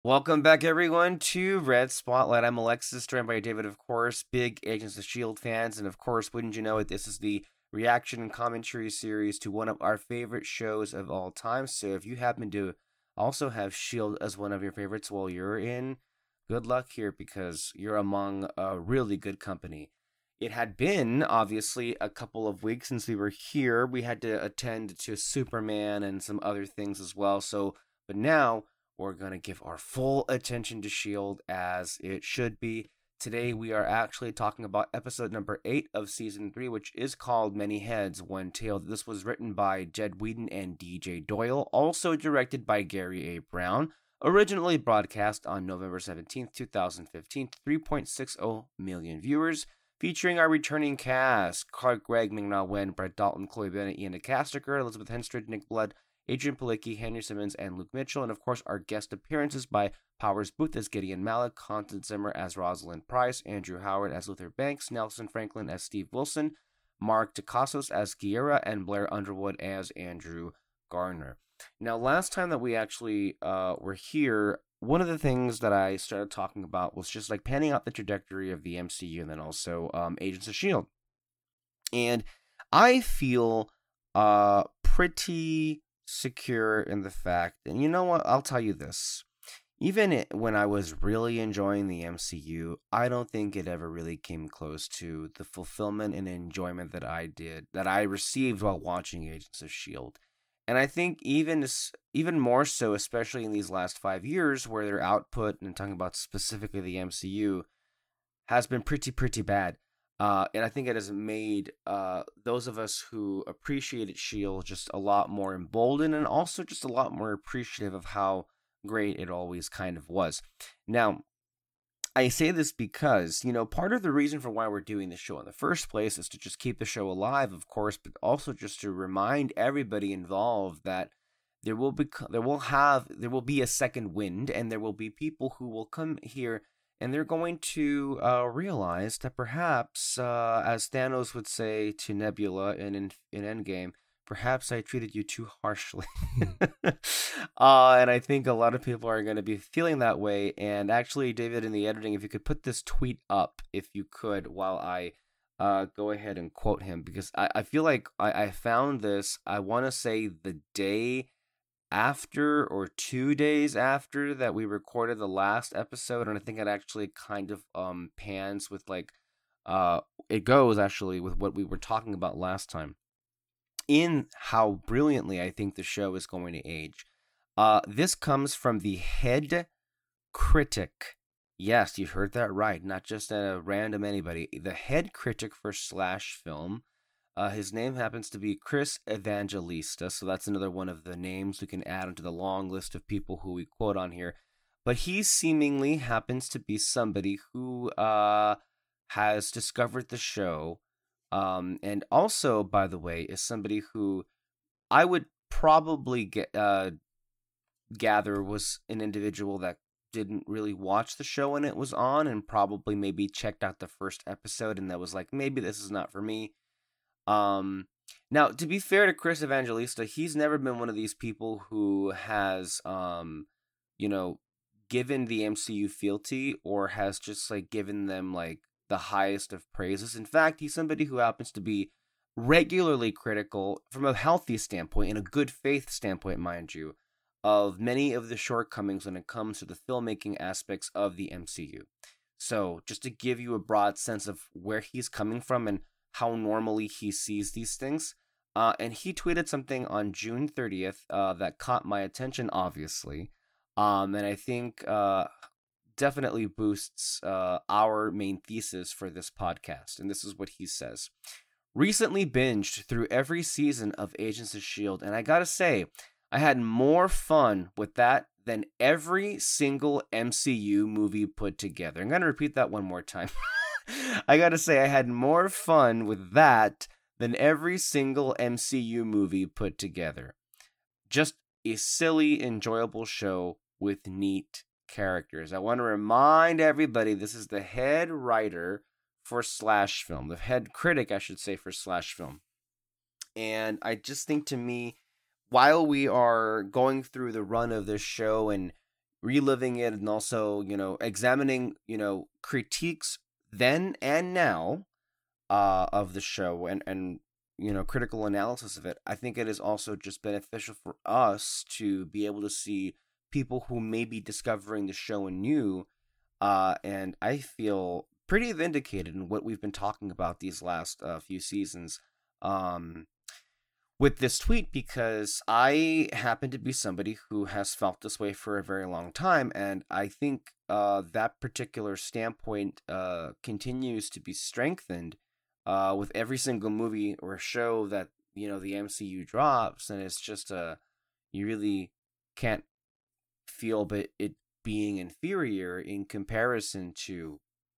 Welcome back, everyone, to Red Spotlight. I'm Alexis, joined by David, of course, big Agents of S.H.I.E.L.D. fans. And, of course, wouldn't you know it, this is the reaction and commentary series to one of our favorite shows of all time. So if you happen to also have S.H.I.E.L.D. as one of your favorites, well, you're in good luck here because you're among a really good company. It had been, obviously, a couple of weeks since we were here. We had to attend to Superman and some other things as well. But now we're going to give our full attention to S.H.I.E.L.D. as it should be. Today, we are actually talking about episode number 8 of season 3, which is called Many Heads, One Tail. This was written by Jed Whedon and DJ Doyle, also directed by Gary A. Brown. Originally broadcast on November 17th, 2015, 3.60 million viewers. Featuring our returning cast: Clark Gregg, Ming-Na Wen, Brett Dalton, Chloe Bennett, Ian Casticker, Elizabeth Henstridge, Nick Blood, Adrian Palicki, Henry Simmons, and Luke Mitchell, and of course our guest appearances by Powers Booth as Gideon Malik, Constance Zimmer as Rosalind Price, Andrew Howard as Luther Banks, Nelson Franklin as Steve Wilson, Mark Dacascos as Guerra, and Blair Underwood as Andrew Garner. Now, last time that we actually were here, one of the things that I started talking about was just like panning out the trajectory of the MCU and then also Agents of S.H.I.E.L.D. And I feel pretty secure in the fact, and you know what, I'll tell you this. Even when I was really enjoying the MCU, I don't think it ever really came close to the fulfillment and enjoyment that I received while watching Agents of S.H.I.E.L.D. And I think even more so, especially in these last 5 years, where their output, and talking about specifically the MCU, has been pretty bad. And I think it has made those of us who appreciated S.H.I.E.L.D. just a lot more emboldened and also just a lot more appreciative of how great it always kind of was. Now, I say this because, part of the reason for why we're doing this show in the first place is to just keep the show alive, of course, but also just to remind everybody involved that there will be a second wind, and there will be people who will come here and they're going to realize that perhaps, as Thanos would say to Nebula in Endgame, perhaps I treated you too harshly. And I think a lot of people are going to be feeling that way. And actually, David, in the editing, if you could put this tweet up, if you could, while I go ahead and quote him, because I feel like I found this, I want to say the day after or 2 days after that we recorded the last episode, and I think it actually kind of pans with it goes actually with what we were talking about last time in how brilliantly I think the show is going to age. This comes from the head critic. Yes, you heard that right, not just a random anybody. The head critic for Slash Film. His name happens to be Chris Evangelista, so that's another one of the names we can add onto the long list of people who we quote on here. But he seemingly happens to be somebody who has discovered the show, and also, by the way, is somebody who I would probably gather was an individual that didn't really watch the show when it was on, and probably maybe checked out the first episode and that was like, maybe this is not for me. Now, to be fair to Chris Evangelista, he's never been one of these people who has, given the MCU fealty or has just given them the highest of praises. In fact, he's somebody who happens to be regularly critical from a healthy standpoint and a good faith standpoint, mind you, of many of the shortcomings when it comes to the filmmaking aspects of the MCU. So, just to give you a broad sense of where he's coming from and how normally he sees these things. And he tweeted something on June 30th that caught my attention, obviously. And I think definitely boosts our main thesis for this podcast. And this is what he says. Recently binged through every season of Agents of S.H.I.E.L.D. And I gotta say, I had more fun with that than every single MCU movie put together. I'm gonna repeat that one more time. I gotta say, I had more fun with that than every single MCU movie put together. Just a silly, enjoyable show with neat characters. I want to remind everybody this is the head writer for Slash Film, the head critic, I should say, for Slash Film. And I just think, to me, while we are going through the run of this show and reliving it, and also, examining, critiques then and now of the show, and critical analysis of it. I think it is also just beneficial for us to be able to see people who may be discovering the show anew, and I feel pretty vindicated in what we've been talking about these last few seasons. With this tweet, because I happen to be somebody who has felt this way for a very long time, and I think that particular standpoint continues to be strengthened with every single movie or show that the MCU drops, and it's just you really can't feel but it being inferior in comparison to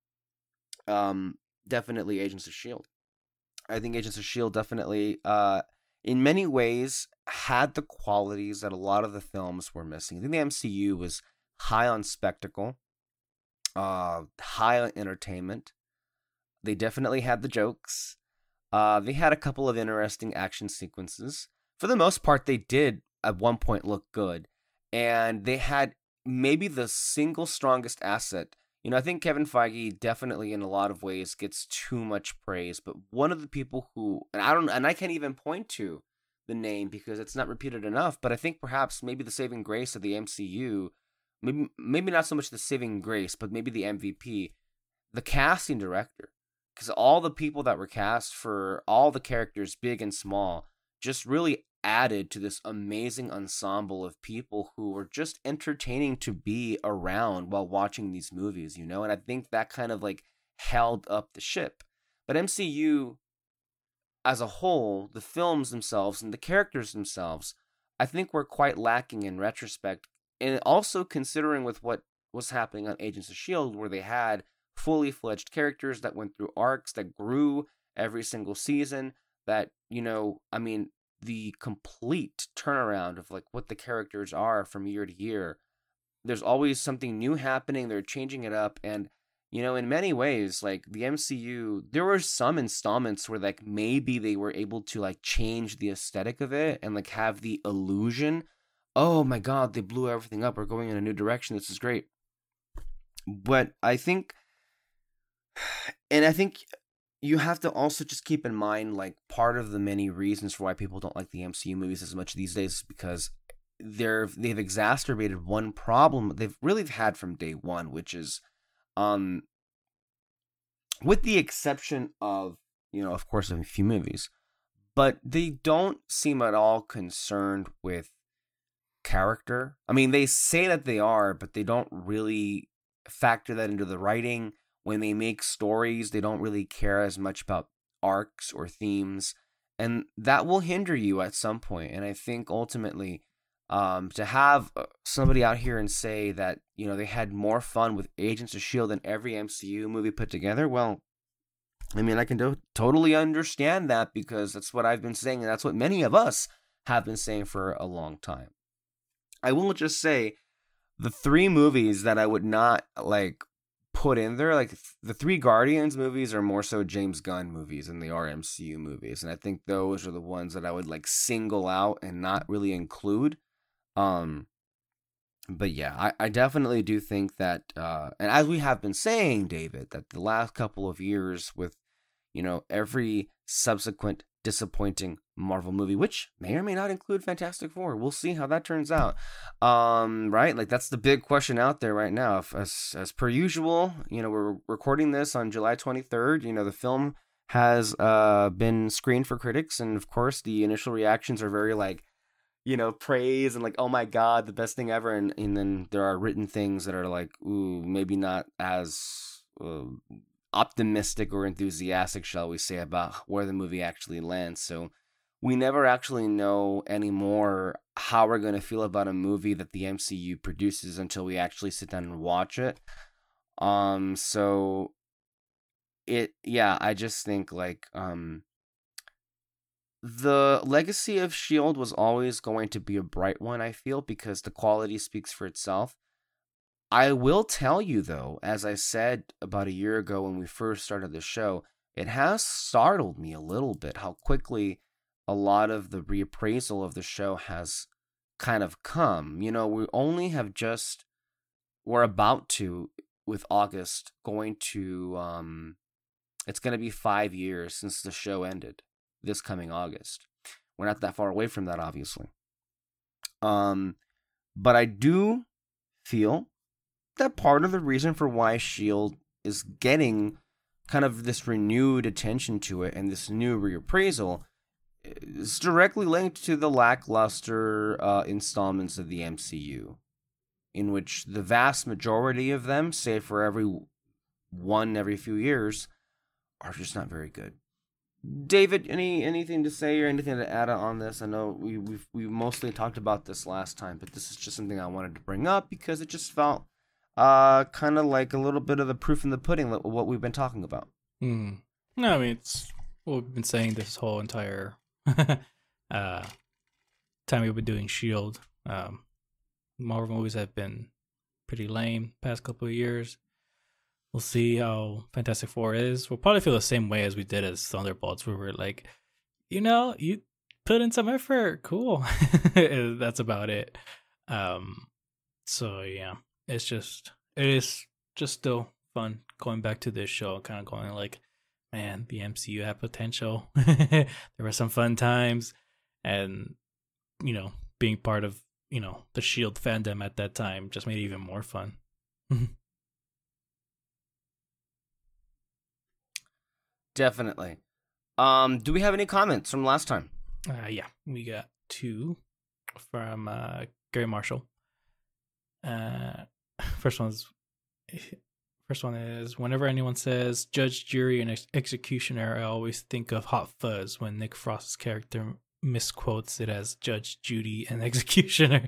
definitely Agents of Shield. I think Agents of Shield definitely in many ways had the qualities that a lot of the films were missing. I think the MCU was high on spectacle, high on entertainment. They definitely had the jokes. They had a couple of interesting action sequences. For the most part, they did at one point look good. And they had maybe the single strongest asset. I think Kevin Feige definitely in a lot of ways gets too much praise, but one of the people who, and I can't even point to the name because it's not repeated enough, but I think perhaps maybe the saving grace of the MCU, maybe not so much the saving grace, but maybe the MVP, the casting director. Because all the people that were cast for all the characters, big and small, just really added to this amazing ensemble of people who were just entertaining to be around while watching these movies, and I think that kind of like held up the ship. But MCU as a whole, the films themselves and the characters themselves, I think were quite lacking in retrospect, and also considering with what was happening on Agents of S.H.I.E.L.D., where they had fully fledged characters that went through arcs that grew every single season, that, the complete turnaround of like what the characters are from year to year. There's always something new happening. They're changing it up. And, in many ways, like the MCU, there were some installments where like maybe they were able to like change the aesthetic of it and like have the illusion, oh my God, they blew everything up. We're going in a new direction. This is great. But I think you have to also just keep in mind, like, part of the many reasons for why people don't like the MCU movies as much these days is because they've exacerbated one problem they've really had from day one, which is, with the exception of, of course, a few movies, but they don't seem at all concerned with character. I mean, they say that they are, but they don't really factor that into the writing. When they make stories, they don't really care as much about arcs or themes, and that will hinder you at some point. And I think ultimately, to have somebody out here and say that, they had more fun with Agents of S.H.I.E.L.D. than every MCU movie put together, well, I mean, I can totally understand that, because that's what I've been saying, and that's what many of us have been saying for a long time. I will just say, the three movies that I would not, like, put in there, like the three Guardians movies are more so James Gunn movies than they are MCU movies, and I think those are the ones that I would like single out and not really include. But yeah, I definitely do think that, and as we have been saying, David, that the last couple of years with, every subsequent disappointing Marvel movie, which may or may not include Fantastic Four. We'll see how that turns out. Right? Like, that's the big question out there right now. If, as per usual, we're recording this on July 23rd. The film has been screened for critics, and of course the initial reactions are very like, praise and like, oh my God, the best thing ever. And then there are written things that are like, ooh, maybe not as optimistic or enthusiastic, shall we say, about where the movie actually lands. So we never actually know anymore how we're going to feel about a movie that the MCU produces until we actually sit down and watch it. So I just think like, the legacy of S.H.I.E.L.D. was always going to be a bright one, I feel, because the quality speaks for itself. I will tell you, though, as I said about a year ago when we first started the show, it has startled me a little bit how quickly a lot of the reappraisal of the show has kind of come. We only have just we're about to, with August, going to it's going to be 5 years since the show ended this coming August. We're not that far away from that, obviously. But I do feel that part of the reason for why S.H.I.E.L.D. is getting kind of this renewed attention to it and this new reappraisal is directly linked to the lackluster installments of the MCU, in which the vast majority of them, save for every few years, are just not very good. David, anything to say or anything to add on this? I know we mostly talked about this last time, but this is just something I wanted to bring up because it just felt kind of like a little bit of the proof in the pudding, what we've been talking about. No, I mean, it's what we've been saying this whole entire time we've been doing S.H.I.E.L.D. Marvel movies have been pretty lame past couple of years. We'll see how Fantastic Four is. We'll probably feel the same way as we did as Thunderbolts, where we're like, you put in some effort, cool. That's about it. So yeah, it is just still fun going back to this show, kind of going like, man, the MCU had potential. There were some fun times, and being part of the S.H.I.E.L.D. fandom at that time just made it even more fun. Definitely. Do we have any comments from last time? Yeah, we got 2 from Gary Marshall. First one is, whenever anyone says judge, jury, and executioner, I always think of Hot Fuzz when Nick Frost's character misquotes it as Judge Judy and executioner.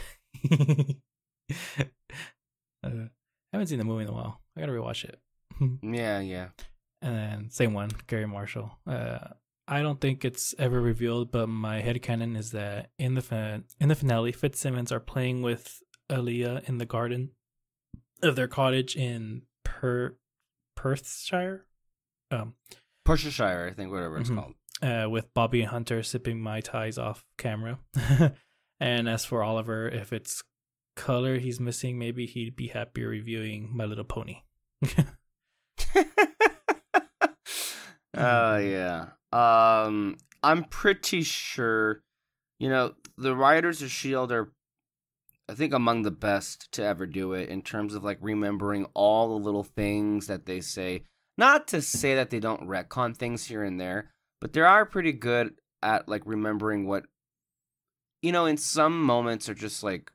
I haven't seen the movie in a while. I gotta rewatch it. Yeah. And then same one, Gary Marshall. I don't think it's ever revealed, but my headcanon is that in the finale, Fitzsimmons are playing with Aaliyah in the garden of their cottage in Perthshire. Perthshire, I think, whatever it's called. With Bobby and Hunter sipping Mai Tais off camera. And as for Oliver, if it's color he's missing, maybe he'd be happier reviewing My Little Pony. Yeah. I'm pretty sure, the writers of S.H.I.E.L.D. are, I think, among the best to ever do it in terms of like remembering all the little things that they say. Not to say that they don't retcon things here and there, but they are pretty good at like remembering what, in some moments are just like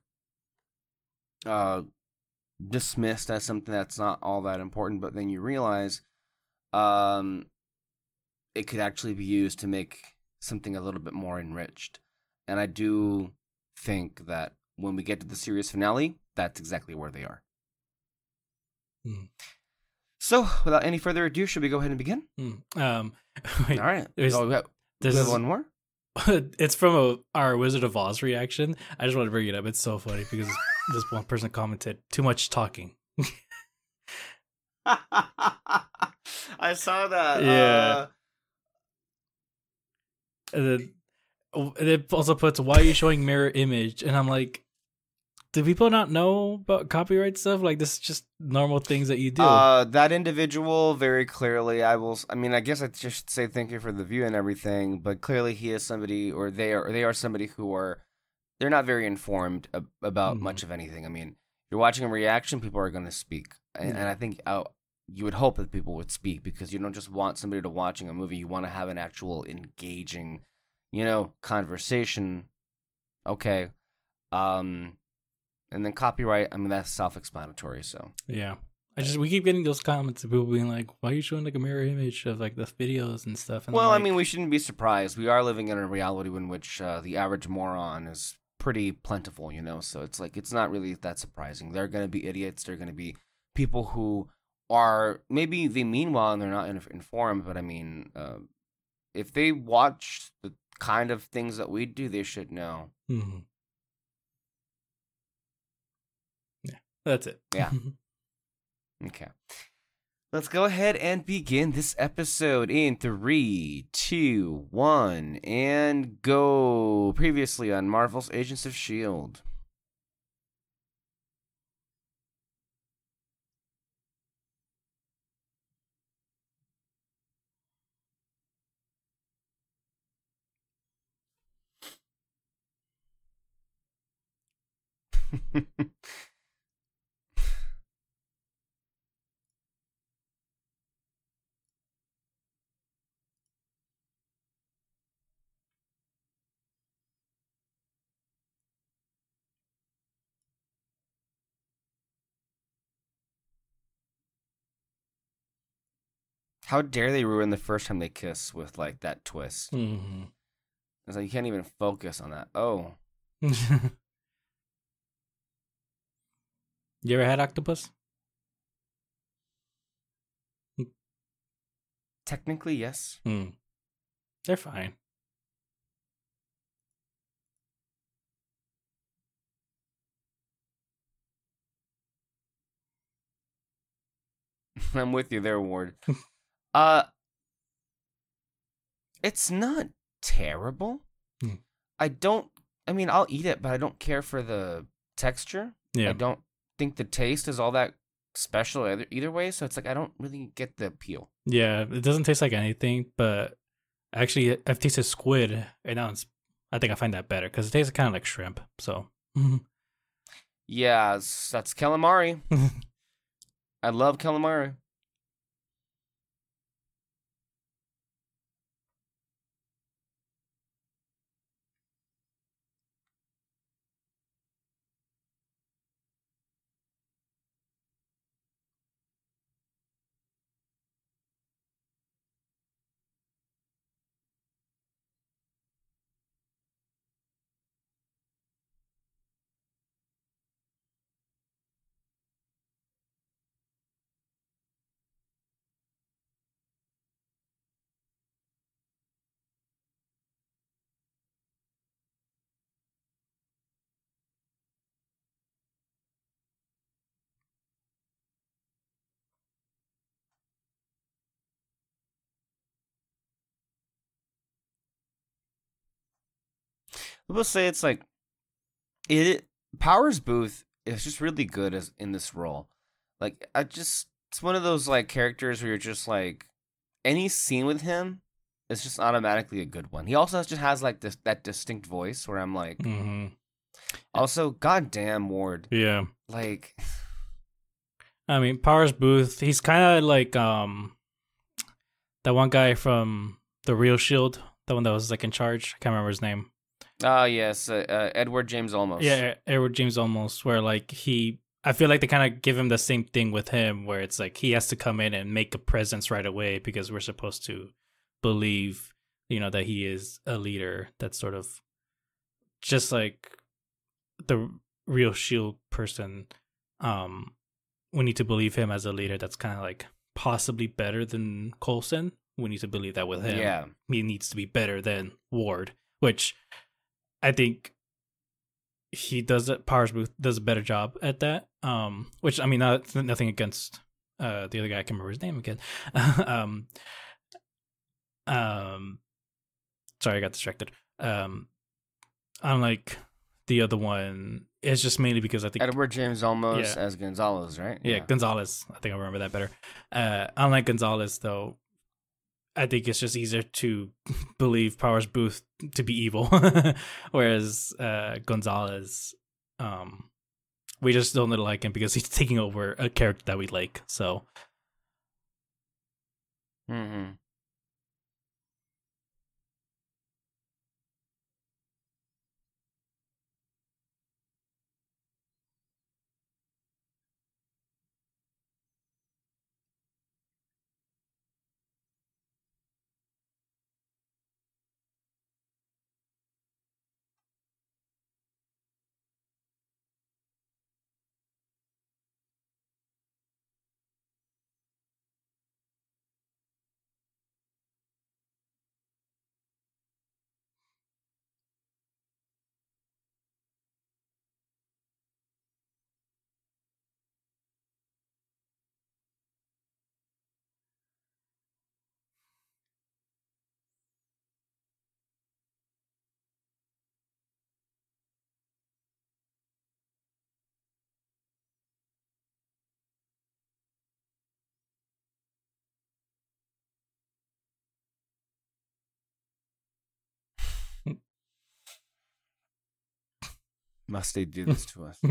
dismissed as something that's not all that important, but then you realize it could actually be used to make something a little bit more enriched. And I do think that when we get to the series finale, that's exactly where they are. So, without any further ado, should we go ahead and begin? Wait, all right. We have one more? It's from our Wizard of Oz reaction. I just want to bring it up. It's so funny because this one person commented, "Too much talking." I saw that. Yeah. And then it also puts, "Why are you showing mirror image?" And I'm like, do people not know about copyright stuff? Like, this is just normal things that you do. That individual, very clearly, I guess I just say thank you for the view and everything, but clearly he is somebody, or they are somebody who they're not very informed about much of anything. I mean, you're watching a reaction, people are going to speak. And I think you would hope that people would speak, because you don't just want somebody to watching a movie. You want to have an actual engaging, conversation. Okay. And then copyright, that's self-explanatory, so. Yeah. We keep getting those comments of people being like, why are you showing like a mirror image of like the videos and stuff? And well, we shouldn't be surprised. We are living in a reality in which the average moron is pretty plentiful, so it's like, it's not really that surprising. There are going to be idiots. There are going to be people who are, maybe they mean well and they're not informed, but if they watch the kind of things that we do, they should know. Mm-hmm. That's it. Yeah. Okay. Let's go ahead and begin this episode in 3, 2, 1, and go. Previously on Marvel's Agents of S.H.I.E.L.D. How dare they ruin the first time they kiss with like that twist? Hmm. It's like you can't even focus on that. Oh, You ever had octopus? technically yes. Hmm. They're fine. I'm with you there, Ward. Uh, it's not terrible. Hmm. I don't. I mean, I'll eat it, but I don't care for the texture. I Yeah. don't think the taste is all that special either way. So it's like I don't really get the appeal. Yeah. It doesn't taste like anything, but actually, I've tasted squid, and now I think I find that better because it tastes kind of like shrimp. So. Yeah, that's calamari. I love calamari. I will say it's like it. Powers Booth is just really good as in this role. Like I just, it's one of those like characters where you're just like any scene with him is just automatically a good one. He also just has like this that distinct voice where I'm like, Hmm. also, goddamn Ward, Yeah. like, I mean, Powers Booth, he's kind of like that one guy from the Real Shield, the one that was like in charge. I can't remember his name. yes, Edward James Olmos. Yeah, Edward James almost where like I feel like they kind of give him the same thing with him where it's like he has to come in and make a presence right away because we're supposed to believe, that he is a leader that's sort of just like the Real Shield person. Um we need to believe him as a leader that's kind of like possibly better than Coulson. We need to believe that with him. Yeah, He needs to be better than Ward, which I think he does it. Powers Booth does a better job at that. Which I mean, nothing against the other guy. I can't remember his name again. um, um, sorry, I got distracted. Unlike the other one, it's just mainly because I think Edward James Olmos yeah, as Gonzalez, right? yeah, Gonzalez. I think I remember that better. Unlike Gonzalez, though, I think it's just easier to believe Powers Booth to be evil, whereas Gonzalez, we just don't like him because he's taking over a character that we like. So, Mm-hmm. Must they do this to us?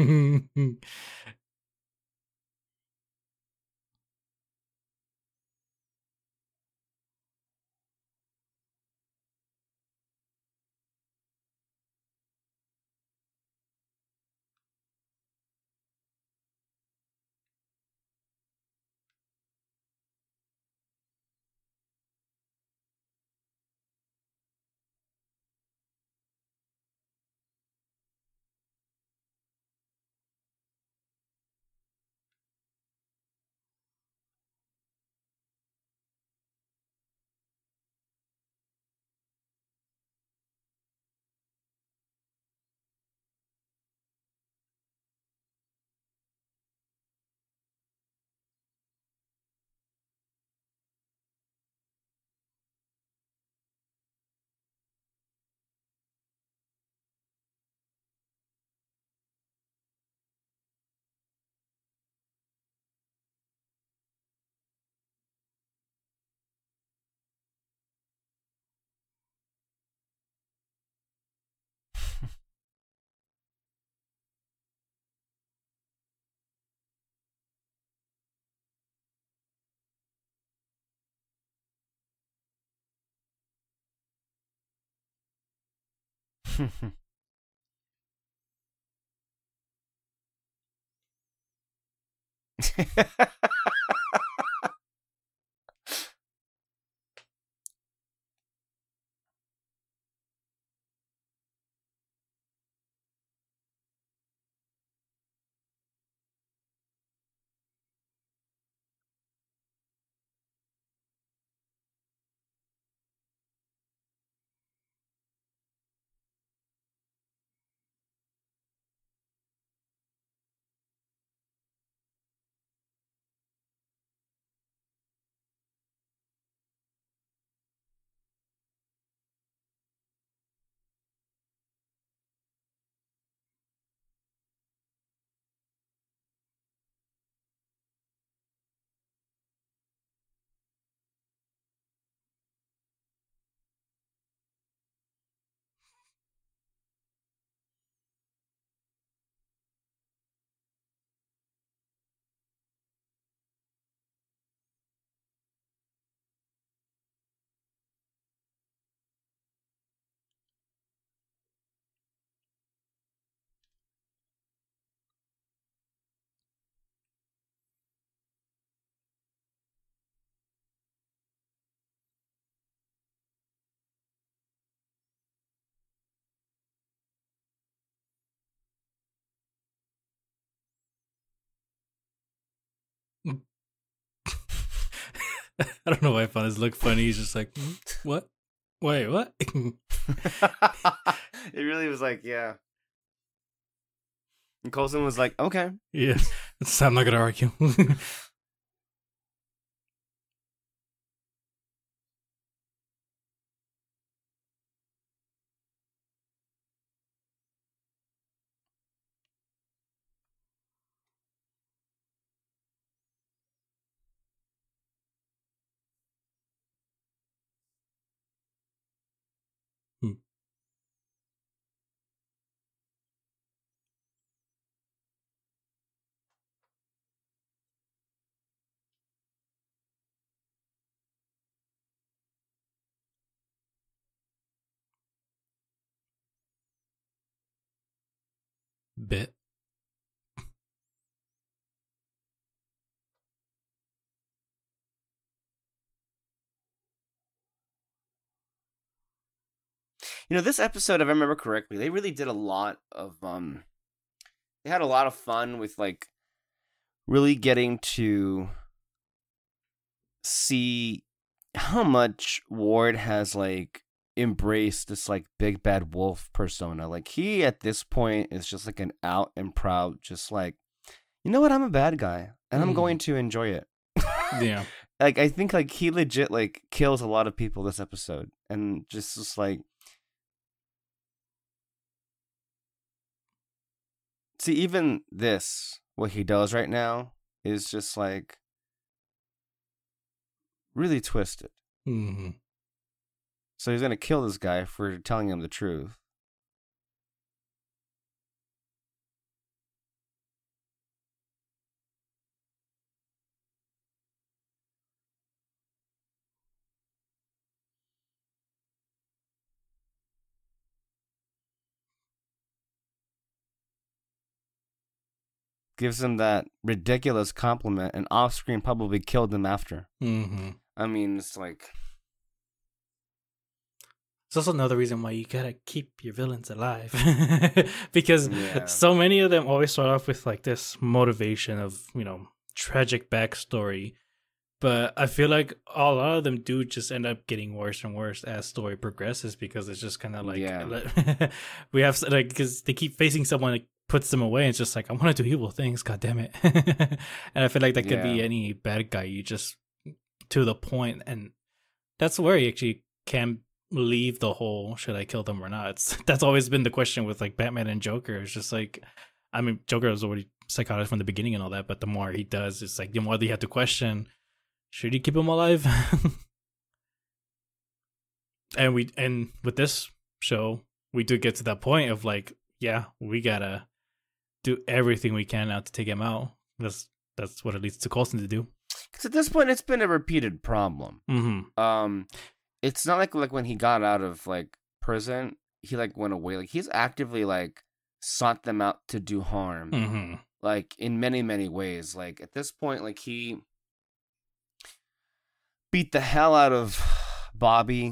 I don't know why I found his look funny. He's just like, what? Wait, what? It really was like, yeah. And Coulson was like, okay. Yeah, I'm not gonna argue. Bit. This episode, if I remember correctly, they really did a lot of they had a lot of fun with like really getting to see how much Ward has like embraced this like big bad wolf persona. Like he at this point is just like an out and proud, just like, you know what, I'm a bad guy and I'm going to enjoy it. Yeah. Like I think like he legit like kills a lot of people this episode and just like, see, even this, what he does right now is just like really twisted. Mm-hmm. So he's gonna kill this guy for telling him the truth. gives him that ridiculous compliment, and off screen probably killed him after. Mm-hmm. I mean, it's like. It's also another reason why you gotta keep your villains alive. Because Yeah. so many of them always start off with like this motivation of, tragic backstory. But I feel like a lot of them do just end up getting worse and worse as story progresses, because it's just kind of like, we have, like, because they keep facing someone that puts them away, and it's just like, I want to do evil things, god damn it. And I feel like that could be any bad guy, you just, to the point, and that's where you actually can leave the whole should I kill them or not. That's always been the question with like Batman and Joker. It's just like, I mean, Joker was already psychotic from the beginning and all that, but the more he does, it's like the more you have to question, should you keep him alive? and with this show, we do get to that point of like, yeah, we gotta do everything we can now to take him out. That's what it leads to Coulson to do. Because at this point, it's been a repeated problem. Mm-hmm. It's not like when he got out of like prison, he like went away. Like he's actively like sought them out to do harm, Mm-hmm. like in many ways. Like at this point, like he beat the hell out of Bobby.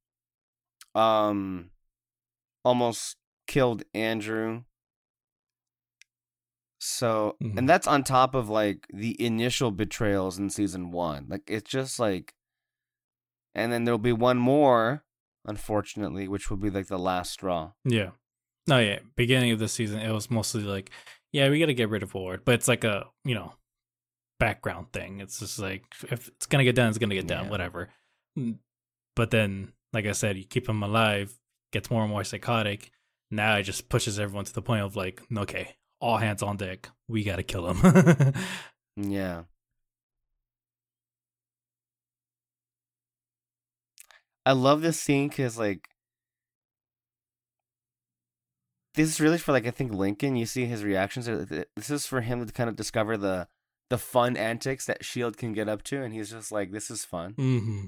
Almost killed Andrew. So, and that's on top of like the initial betrayals in season 1. Like it's just like. And then there'll be one more, unfortunately, which will be like the last straw. Yeah. No, yeah. Beginning of the season, it was mostly like, yeah, we got to get rid of Ward. But it's like a, background thing. It's just like, if it's going to get done, it's going to get done, whatever. But then, like I said, you keep him alive, gets more and more psychotic. Now it just pushes everyone to the point of like, okay, all hands on deck. We got to kill him. Yeah. I love this scene because, like, this is really for, like, I think Lincoln. You see his reactions. This is for him to kind of discover the fun antics that S.H.I.E.L.D. can get up to, and he's just like, this is fun. Mm-hmm.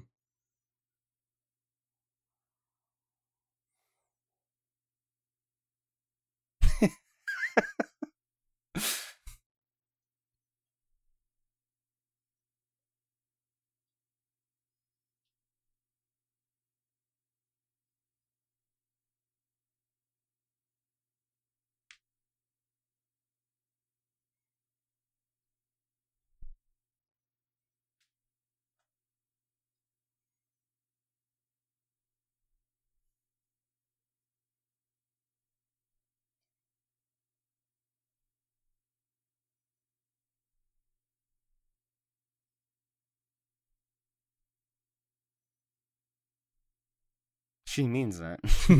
She means that.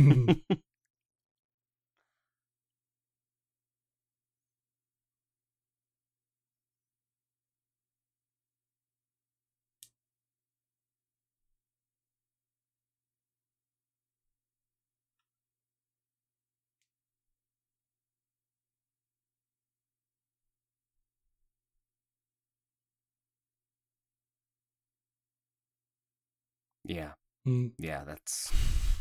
Yeah. Yeah, that's...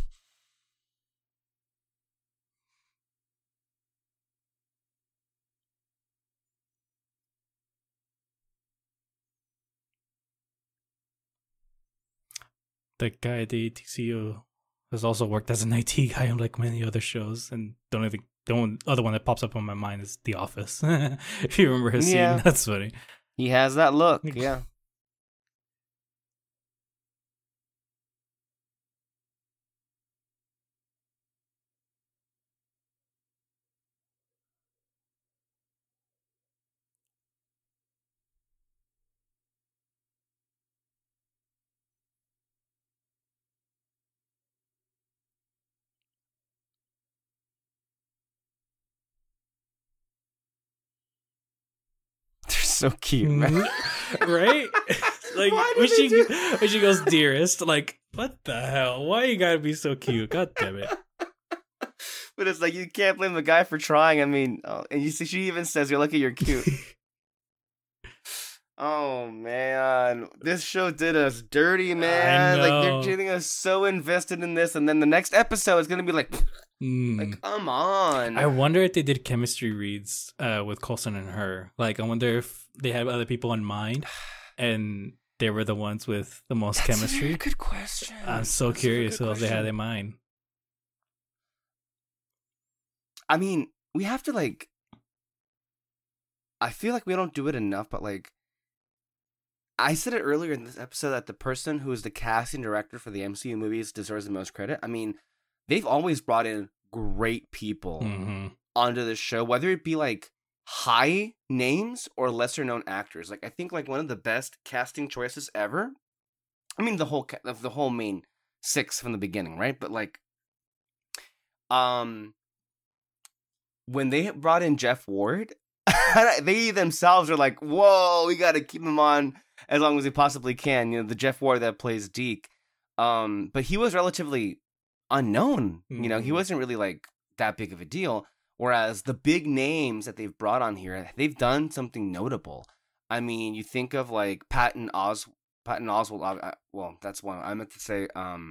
The guy at the ATCU has also worked as an IT guy on like many other shows, and the only other one that pops up on my mind is The Office. If you remember his scene, that's funny. He has that look, yeah. They're so cute, man. Right? Like when she goes, dearest, like, what the hell? Why you gotta be so cute? God damn it. But it's like, you can't blame the guy for trying. I mean, and you see, she even says, you're lucky you're cute. Oh man, this show did us dirty, man. I Like know. they're getting us so invested in this, and then the next episode is gonna be like come on. I wonder if they did chemistry reads with Coulson and her. Like, I wonder if they had other people in mind, and they were the ones with the most That's chemistry. a very good question. I'm so curious what they had in mind. I mean, we have to like. I feel like we don't do it enough, but like. I said it earlier in this episode that the person who is the casting director for the MCU movies deserves the most credit. I mean, they've always brought in great people onto the show, whether it be like high names or lesser known actors. Like I think like one of the best casting choices ever. I mean the whole main 6 from the beginning, right? But like, when they brought in Jeff Ward, they themselves are like, "Whoa, we got to keep him on as long as we possibly can." You know, the Jeff Ward that plays Deke. But he was relatively unknown. You know, he wasn't really like that big of a deal. Whereas the big names that they've brought on here, they've done something notable. I mean, you think of like Patton Oswalt. Well, that's one. I meant to say,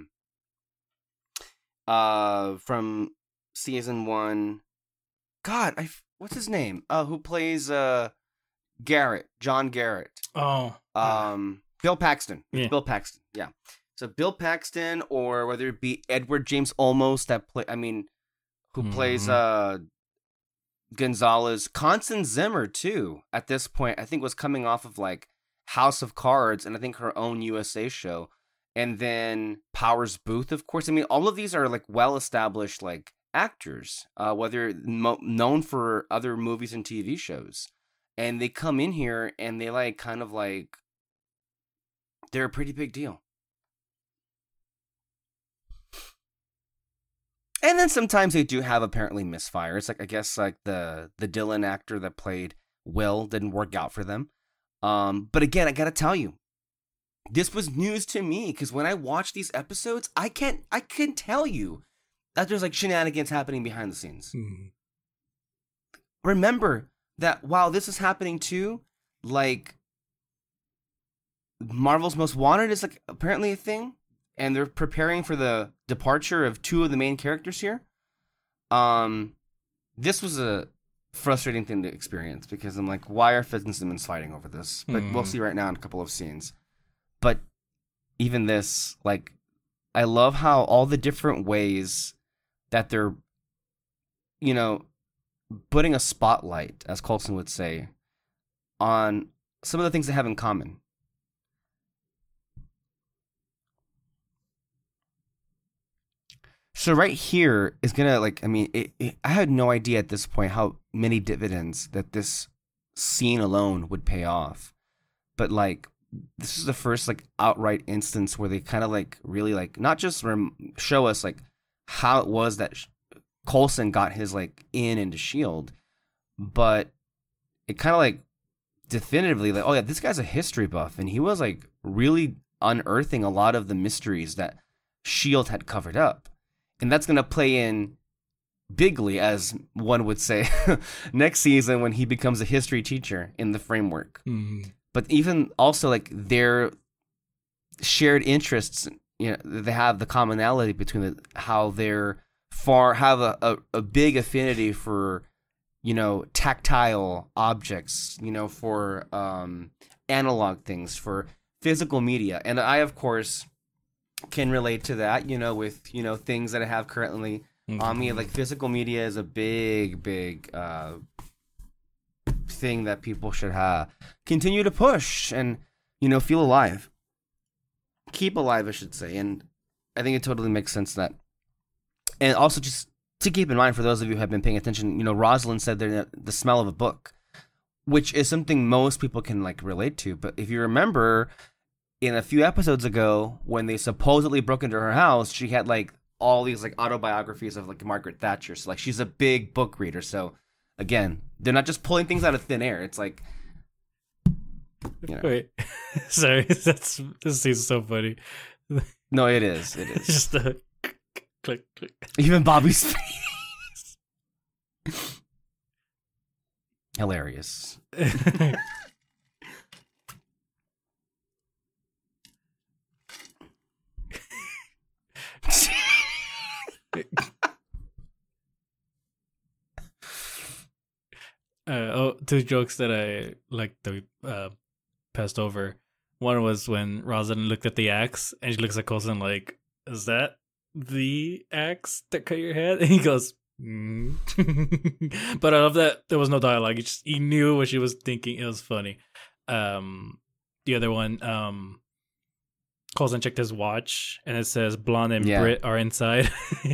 from season 1. God, what's his name? Who plays Garrett? John Garrett. Oh. Bill Paxton. Yeah. Bill Paxton. Yeah. So Bill Paxton, or whether it be Edward James Olmos who plays Gonzalez. Constance Zimmer too. At this point, I think was coming off of like House of Cards and I think her own USA show, and then Powers Booth, of course. I mean, all of these are like well established like actors, whether known for other movies and TV shows, and they come in here and they like kind of like they're a pretty big deal. And then sometimes they do have apparently misfires. Like I guess like the Dylan actor that played Will didn't work out for them. But again, I gotta tell you, this was news to me because when I watch these episodes, I can tell you that there's like shenanigans happening behind the scenes. Remember that while this is happening too, like Marvel's Most Wanted is like apparently a thing, and they're preparing for the departure of 2 of the main characters here. This was a frustrating thing to experience because I'm like, why are Fitz and Simmons fighting over this? But we'll see right now in a couple of scenes. But even this, like, I love how all the different ways that they're, you know, putting a spotlight, as Coulson would say, on some of the things they have in common. So right here is gonna like, I mean, I had no idea at this point how many dividends that this scene alone would pay off. But like, this is the first like outright instance where they kind of like really like not just show us like how it was that Coulson got his like into S.H.I.E.L.D., but it kind of like definitively like, oh yeah, this guy's a history buff, and he was like really unearthing a lot of the mysteries that S.H.I.E.L.D. had covered up. And that's going to play in bigly, as one would say, next season when he becomes a history teacher in the framework. But even also like their shared interests, you know, they have the commonality between how they're have a big affinity for, you know, tactile objects, you know, for analog things, for physical media. And I, of course, can relate to that, you know, with, you know, things that I have currently on me. Like physical media is a big thing that people should continue to push and, you know, feel alive. Keep alive, I should say. And I think it totally makes sense that. And also just to keep in mind, for those of you who have been paying attention, you know, Rosalind said the smell of a book, which is something most people can like relate to. But if you remember, in a few episodes ago, when they supposedly broke into her house, she had like all these like autobiographies of like Margaret Thatcher. So like she's a big book reader. So again, they're not just pulling things out of thin air. It's like, you know. Wait, sorry, this seems so funny. No, it is. It is. Just a click. Even Bobby's face. Hilarious. two jokes that I like that we passed over. One was when Rosalind looked at the axe and she looks at Coulson like, "Is that the axe that cut your head?" And he goes, mm. But I love that there was no dialogue. He knew what she was thinking. It was funny. The other one, Coulson checked his watch and it says Blonde and Britt are inside.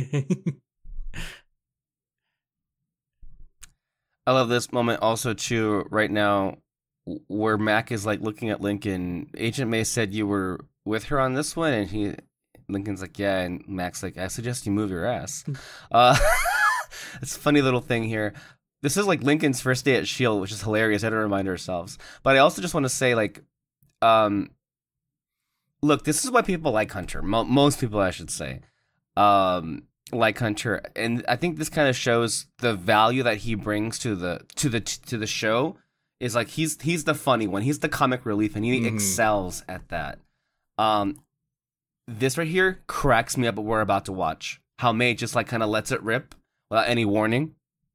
I love this moment also too right now where Mac is like looking at Lincoln. Agent May said you were with her on this one, and Lincoln's like, yeah, and Mac's like, I suggest you move your ass. It's a funny little thing here. This is like Lincoln's first day at S.H.I.E.L.D., which is hilarious. I had to remind ourselves. But I also just want to say, like, look, this is why people like Hunter. Most people, I should say, like Hunter, and I think this kind of shows the value that he brings to the show. Is like he's the funny one. He's the comic relief, and he excels at that. This right here cracks me up. What we're about to watch, how May just like kind of lets it rip without any warning.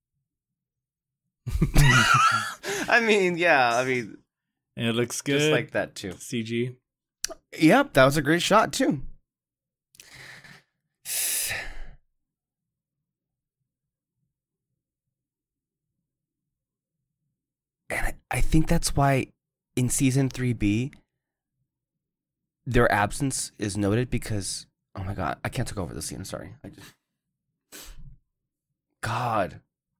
I mean, and it looks good, just like that too. CG. Yep, that was a great shot too. And I think that's why in season 3B, their absence is noted because, oh my God, I can't talk over the scene. Sorry. God.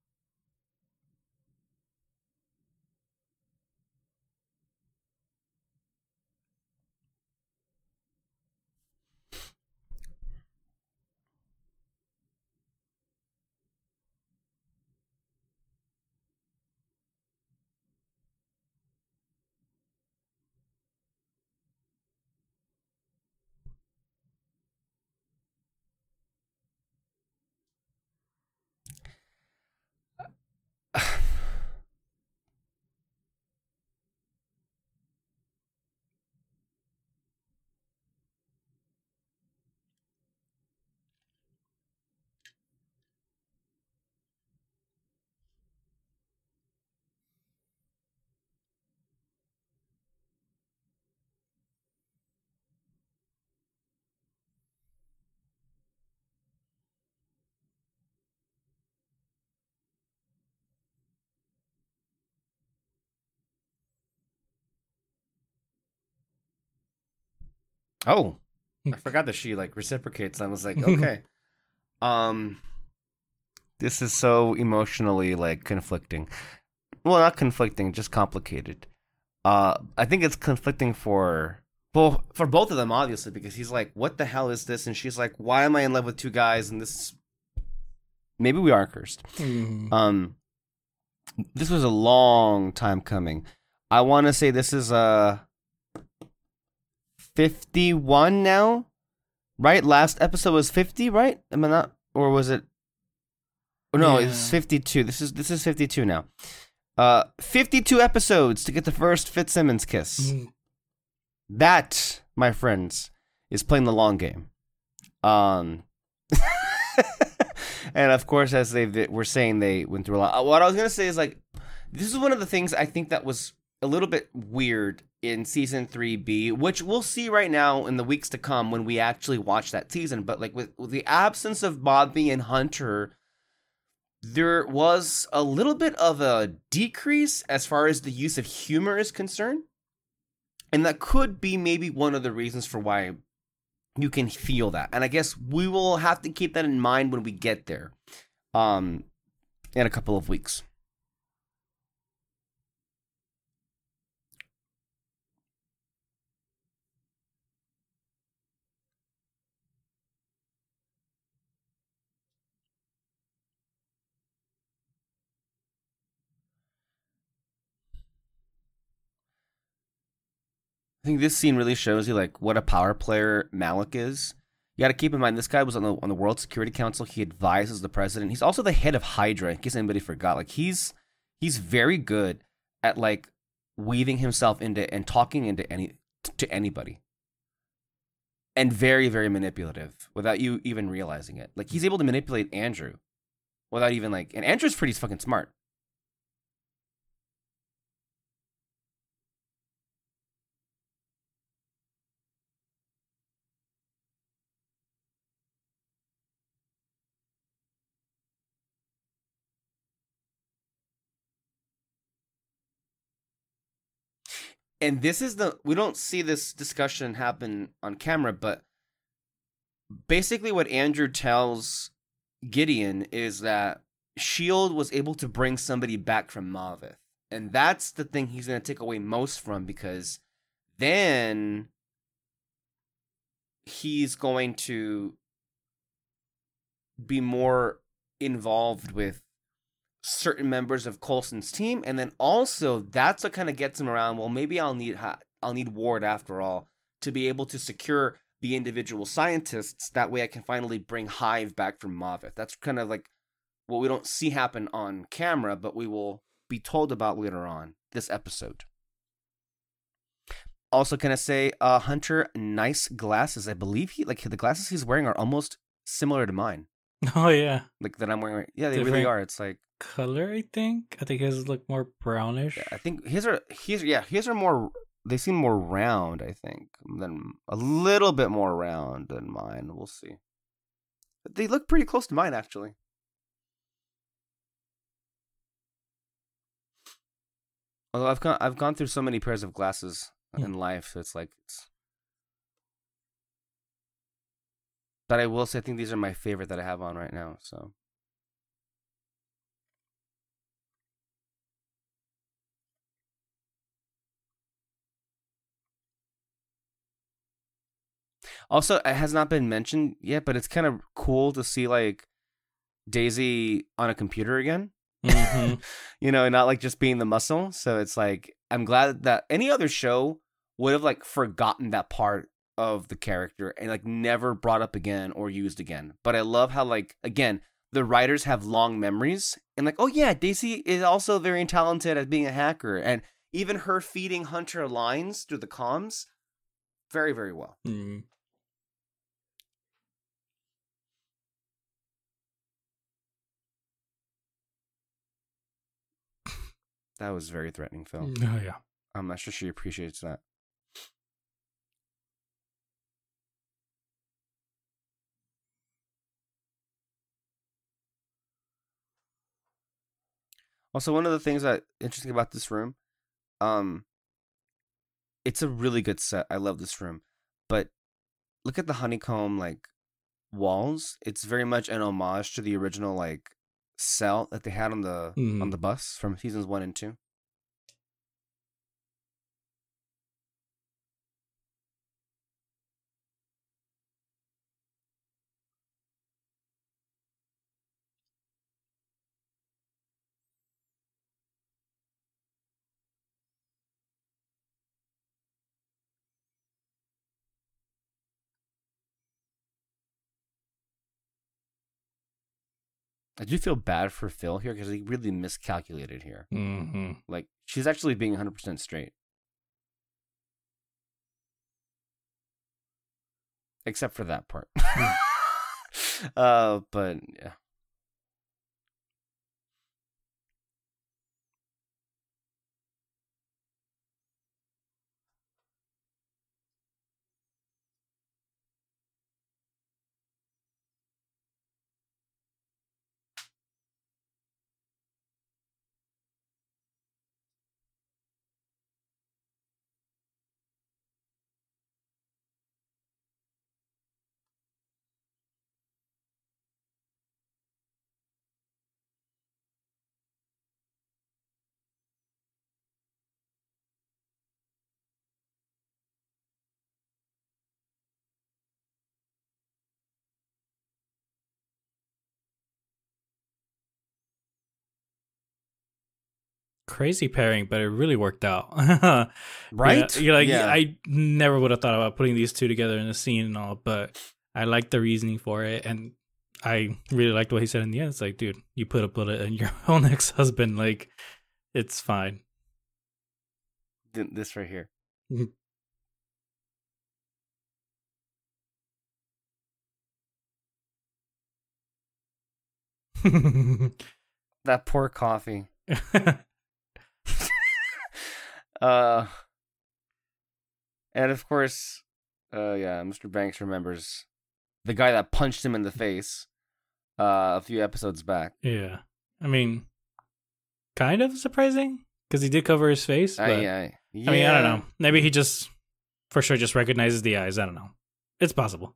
Oh, I forgot that she like reciprocates. I was like, okay. This is so emotionally like conflicting. Well, not conflicting, just complicated. I think it's conflicting for both of them, obviously, because he's like, what the hell is this? And she's like, why am I in love with two guys? And maybe we are cursed. This was a long time coming. I want to say this is 51 now, right? Last episode was 50, right? Am I not? Or was it? Oh, no, it's 52. This is 52 now. 52 episodes to get the first Fitzsimmons kiss. That, my friends, is playing the long game. And of course, as they were saying, they went through a lot. What I was gonna say is like, this is one of the things I think that was a little bit weird in season 3B, which we'll see right now in the weeks to come when we actually watch that season. But like with the absence of Bobby and Hunter, there was a little bit of a decrease as far as the use of humor is concerned. And that could be maybe one of the reasons for why you can feel that. And I guess we will have to keep that in mind when we get there in a couple of weeks. I think this scene really shows you like what a power player Malik is. You got to keep in mind this guy was on the World Security Council. He advises the president. He's also the head of Hydra. In case anybody forgot, like he's very good at like weaving himself into and talking into anybody, and very very manipulative without you even realizing it. Like he's able to manipulate Andrew without even like, and Andrew's pretty fucking smart. And this is we don't see this discussion happen on camera, but basically what Andrew tells Gideon is that S.H.I.E.L.D. was able to bring somebody back from Maveth. And that's the thing he's going to take away most from, because then he's going to be more involved with certain members of Coulson's team, and then also that's what kind of gets him around. Well, maybe I'll need Ward after all to be able to secure the individual scientists. That way, I can finally bring Hive back from Maveth. That's kind of like what we don't see happen on camera, but we will be told about later on this episode. Also, can I say, Hunter, nice glasses. I believe the glasses he's wearing are almost similar to mine. Oh yeah, like that I'm wearing. Yeah, they Different really are. It's like color. I think his look more brownish. I think his are more. They seem more round. I think than a little bit more round than mine. We'll see. But they look pretty close to mine, actually. Although I've gone through so many pairs of glasses in life, so it's like But I will say, I think these are my favorite that I have on right now. So. Also, it has not been mentioned yet, but it's kind of cool to see like Daisy on a computer again. Mm-hmm. Not like just being the muscle. So it's like, I'm glad that any other show would have like forgotten that part of the character and like never brought up again or used again. But I love how like, again, the writers have long memories and like, oh yeah, Daisy is also very talented at being a hacker, and even her feeding Hunter lines through the comms very, very well. Mm-hmm. That was very threatening, Phil. Oh yeah. I'm not sure she appreciates that. Also, one of the things that interesting about this room, it's a really good set. I love this room, but look at the honeycomb like walls. It's very much an homage to the original like cell that they had on the bus from seasons 1 and 2. I do feel bad for Phil here because he really miscalculated here. Mm-hmm. Like, she's actually being 100% straight. Except for that part. But, yeah. Crazy pairing, but it really worked out. Right? Yeah, I never would have thought about putting these two together in a scene and all, but I like the reasoning for it, and I really liked what he said in the end. It's like, dude, you put a bullet in your own ex-husband, like, it's fine. This right here. That poor coffee. And of course, Mr. Banks remembers the guy that punched him in the face a few episodes back. Yeah. I mean, kind of surprising because he did cover his face. But I mean, I don't Yeah. know. Maybe he just for sure just recognizes the eyes. I don't know. It's possible.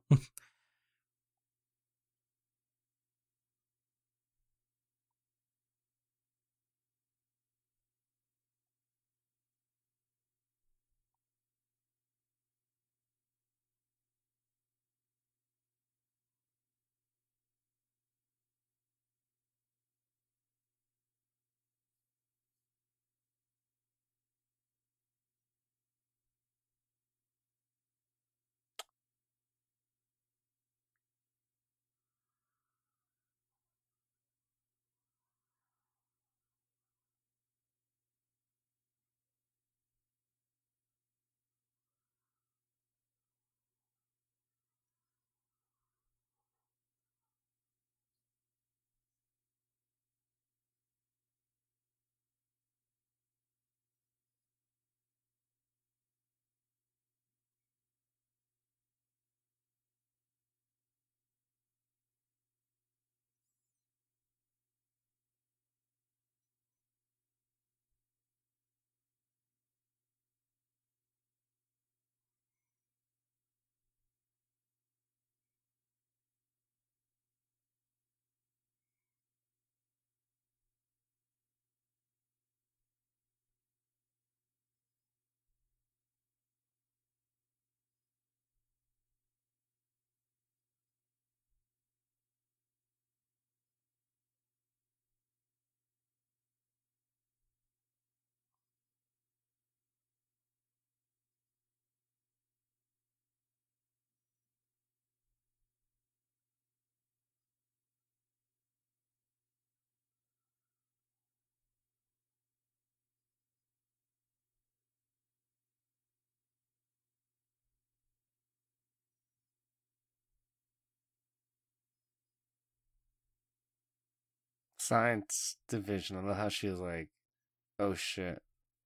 Science division. I love how she was like, oh shit.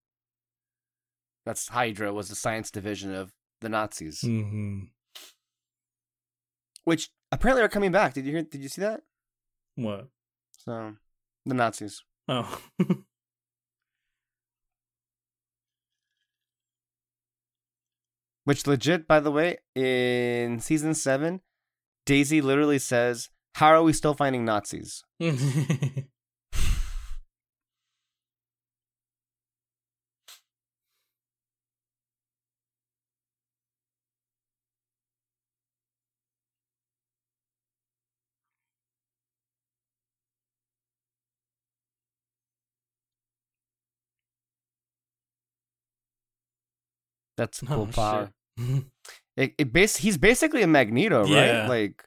That's Hydra was the science division of the Nazis. Mm-hmm. Which apparently are coming back. Did you see that? What? So the Nazis. Oh. Which legit, by the way, in season 7, Daisy literally says, how are we still finding Nazis? That's a cool Oh shit. power. He's basically a Magneto, right? Yeah. Like,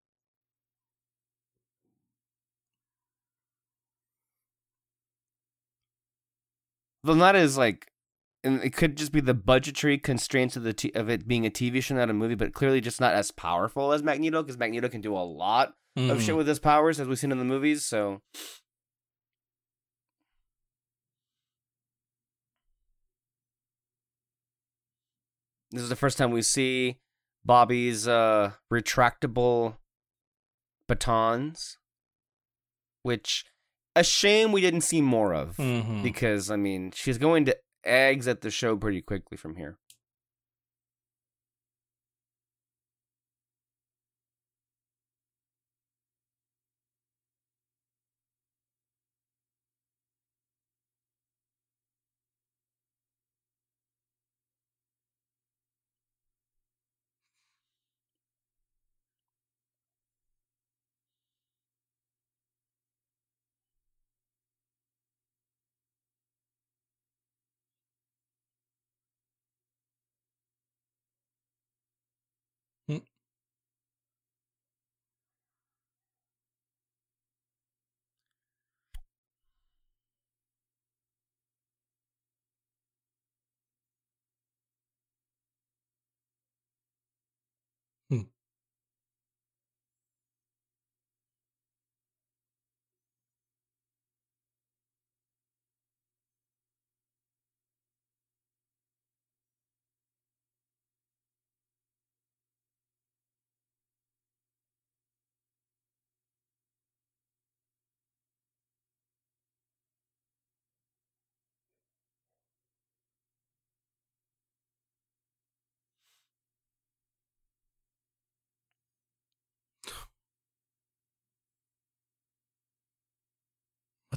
well, not as like, and it could just be the budgetary constraints of of it being a TV show, not a movie, but clearly just not as powerful as Magneto, because Magneto can do a lot of shit Mhm. with his powers, as we've seen in the movies. So this is the first time we see Bobby's retractable batons, which a shame we didn't see more of, Mhm. because I mean she's going to exit the show pretty quickly from here.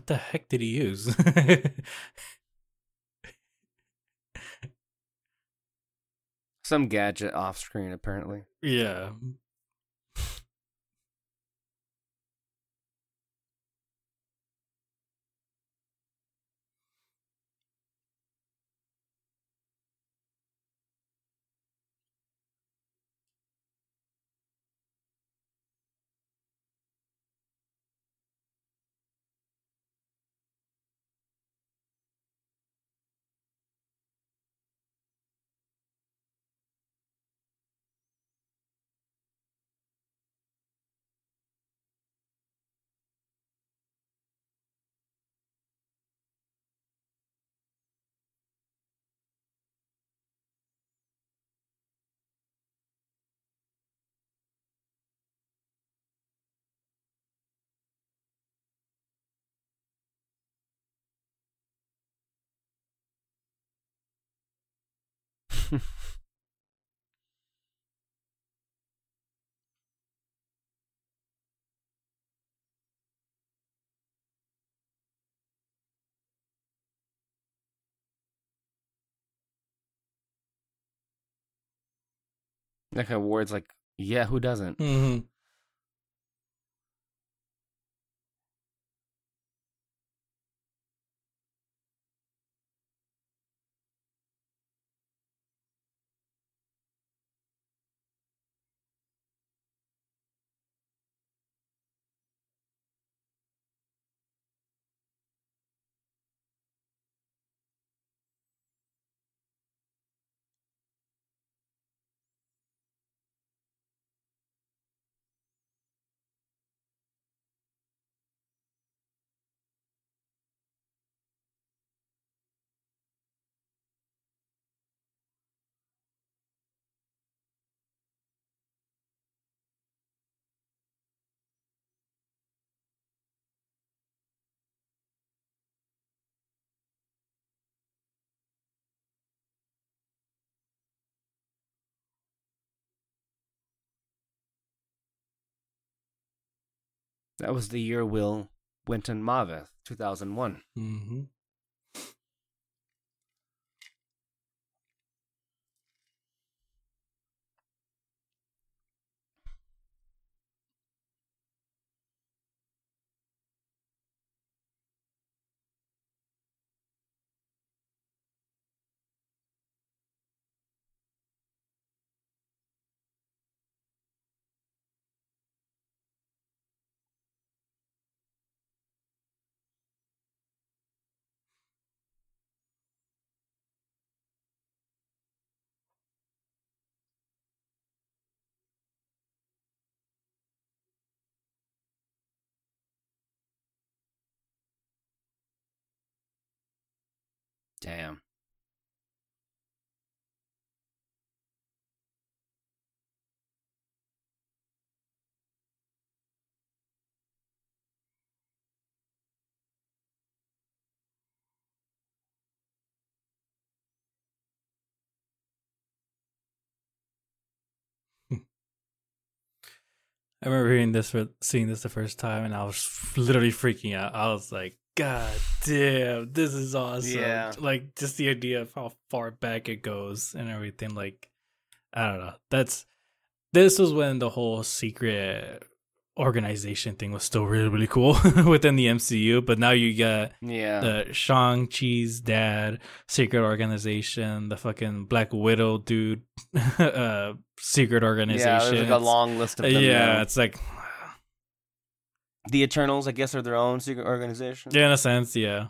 the heck did he use? Some gadget off screen, apparently. Yeah. Like awards, like, yeah, who doesn't? Hmm. That was the year Will went on Maveth, 2001. Hmm. Damn. I remember seeing this the first time, and I was literally freaking out. I was like, "God damn, this is awesome!" Yeah. Like just the idea of how far back it goes and everything. Like, I don't know. This was when the whole secret organization thing was still really really cool within the MCU. But now you got Yeah. the Shang-Chi's dad secret organization, the fucking Black Widow dude secret Yeah, organization. there's like a long list of them yeah, now. it's like The Eternals, I guess, are their own secret organization. yeah, in a sense, yeah.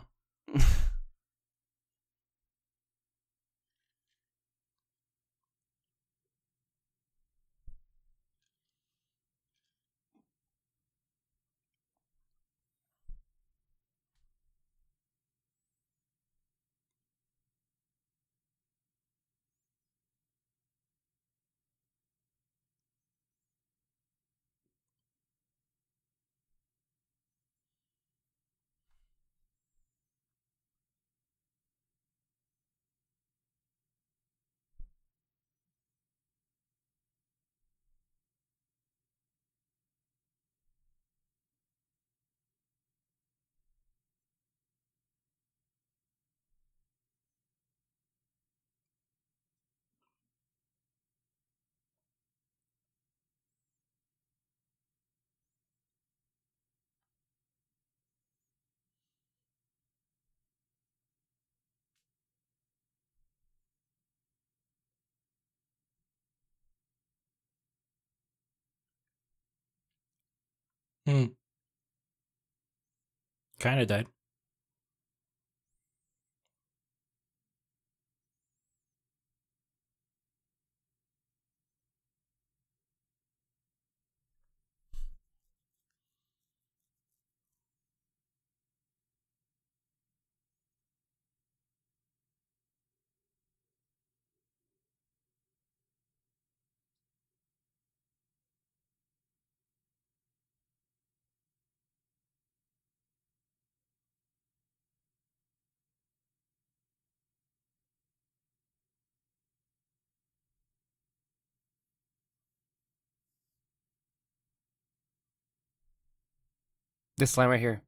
Hmm. Kind of died. This line right here.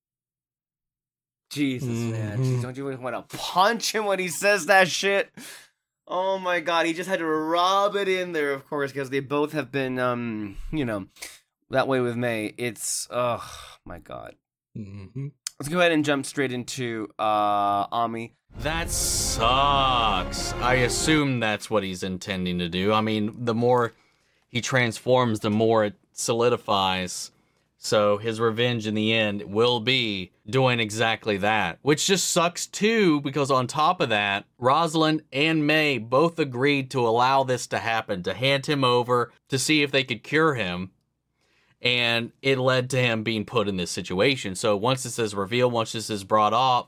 Jesus, man. Jeez, don't you want to punch him when he says that shit? Oh my god, he just had to rub it in there, of course, because they both have been, that way with May. It's, oh my god. Mm-hmm. Let's go ahead and jump straight into Ami. That sucks. I assume that's what he's intending to do. I mean, the more he transforms, the more it solidifies. So his revenge in the end will be doing exactly that, which just sucks too, because on top of that, Rosalind and May both agreed to allow this to happen, to hand him over to see if they could cure him. And it led to him being put in this situation. So once this is revealed, once this is brought up,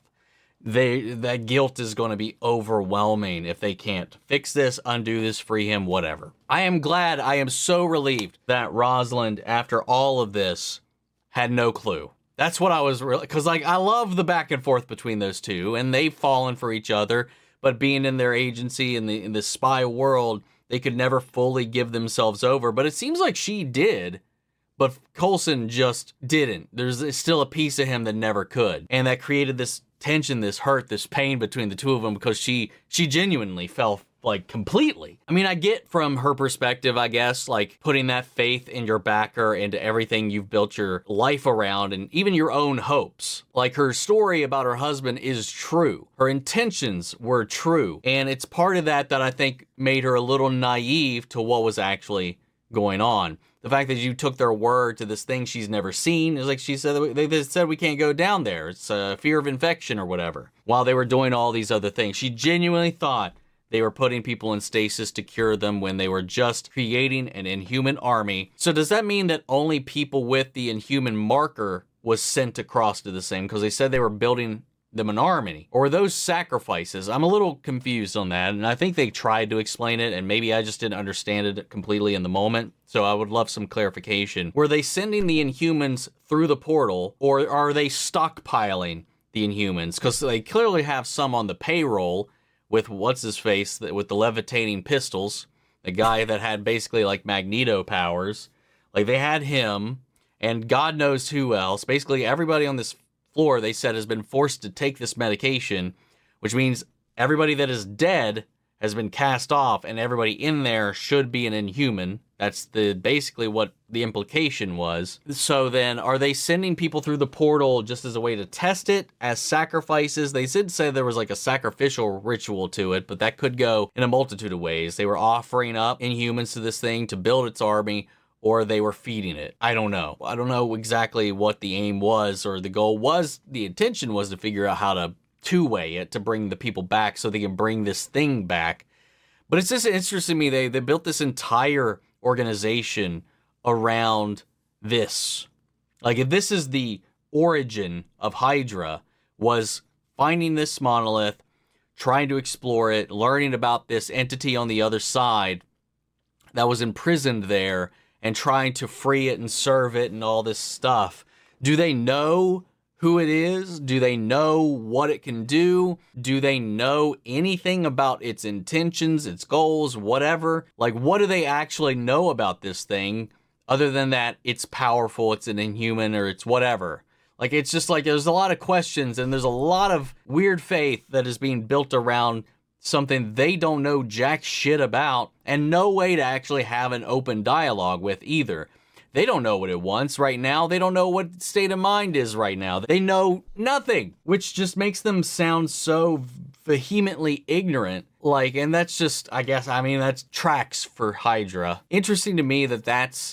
that guilt is going to be overwhelming if they can't fix this, undo this, free him, whatever. I am so relieved that Rosalind, after all of this, had no clue. That's what I was really, because I love the back and forth between those two, and they've fallen for each other, but being in their agency in the spy world, they could never fully give themselves over. But it seems like she did. But Coulson just didn't. There's still a piece of him that never could. And that created this tension, this hurt, this pain between the two of them, because she genuinely fell, completely. I mean, I get from her perspective, I guess, putting that faith in your backer, into everything you've built your life around, and even your own hopes. Her story about her husband is true. Her intentions were true. And it's part of that I think made her a little naive to what was actually going on. The fact that you took their word to this thing she's never seen is like she said, they said we can't go down there. It's a fear of infection or whatever. While they were doing all these other things, she genuinely thought they were putting people in stasis to cure them when they were just creating an Inhuman army. So does that mean that only people with the Inhuman marker was sent across to the same? Because they said they were building them an army. Or were those sacrifices? I'm a little confused on that, and I think they tried to explain it, and maybe I just didn't understand it completely in the moment, so I would love some clarification. Were they sending the Inhumans through the portal, or are they stockpiling the Inhumans? Because they clearly have some on the payroll with what's-his-face, with the levitating pistols, the guy that had basically Magneto powers. They had him, and God knows who else. Basically, everybody on this floor, they said, has been forced to take this medication, which means everybody that is dead has been cast off, and everybody in there should be an Inhuman. That's basically what the implication was. So then, are they sending people through the portal just as a way to test it, as sacrifices? They did say there was a sacrificial ritual to it, but that could go in a multitude of ways. They were offering up Inhumans to this thing to build its army, or they were feeding it. I don't know. I don't know exactly what the aim was or the goal was. The intention was to figure out how to two-way it to bring the people back so they can bring this thing back. But it's just interesting to me, they built this entire organization around this. If this is the origin of Hydra, was finding this monolith, trying to explore it, learning about this entity on the other side that was imprisoned there, and trying to free it and serve it and all this stuff. Do they know who it is? Do they know what it can do? Do they know anything about its intentions, its goals, whatever? What do they actually know about this thing other than that it's powerful, it's an Inhuman, or it's whatever? It's just there's a lot of questions, and there's a lot of weird faith that is being built around something they don't know jack shit about, and no way to actually have an open dialogue with either. They don't know what it wants right now. They don't know what state of mind is right now. They know nothing, which just makes them sound so vehemently ignorant. And that's just, that tracks for Hydra. Interesting to me that's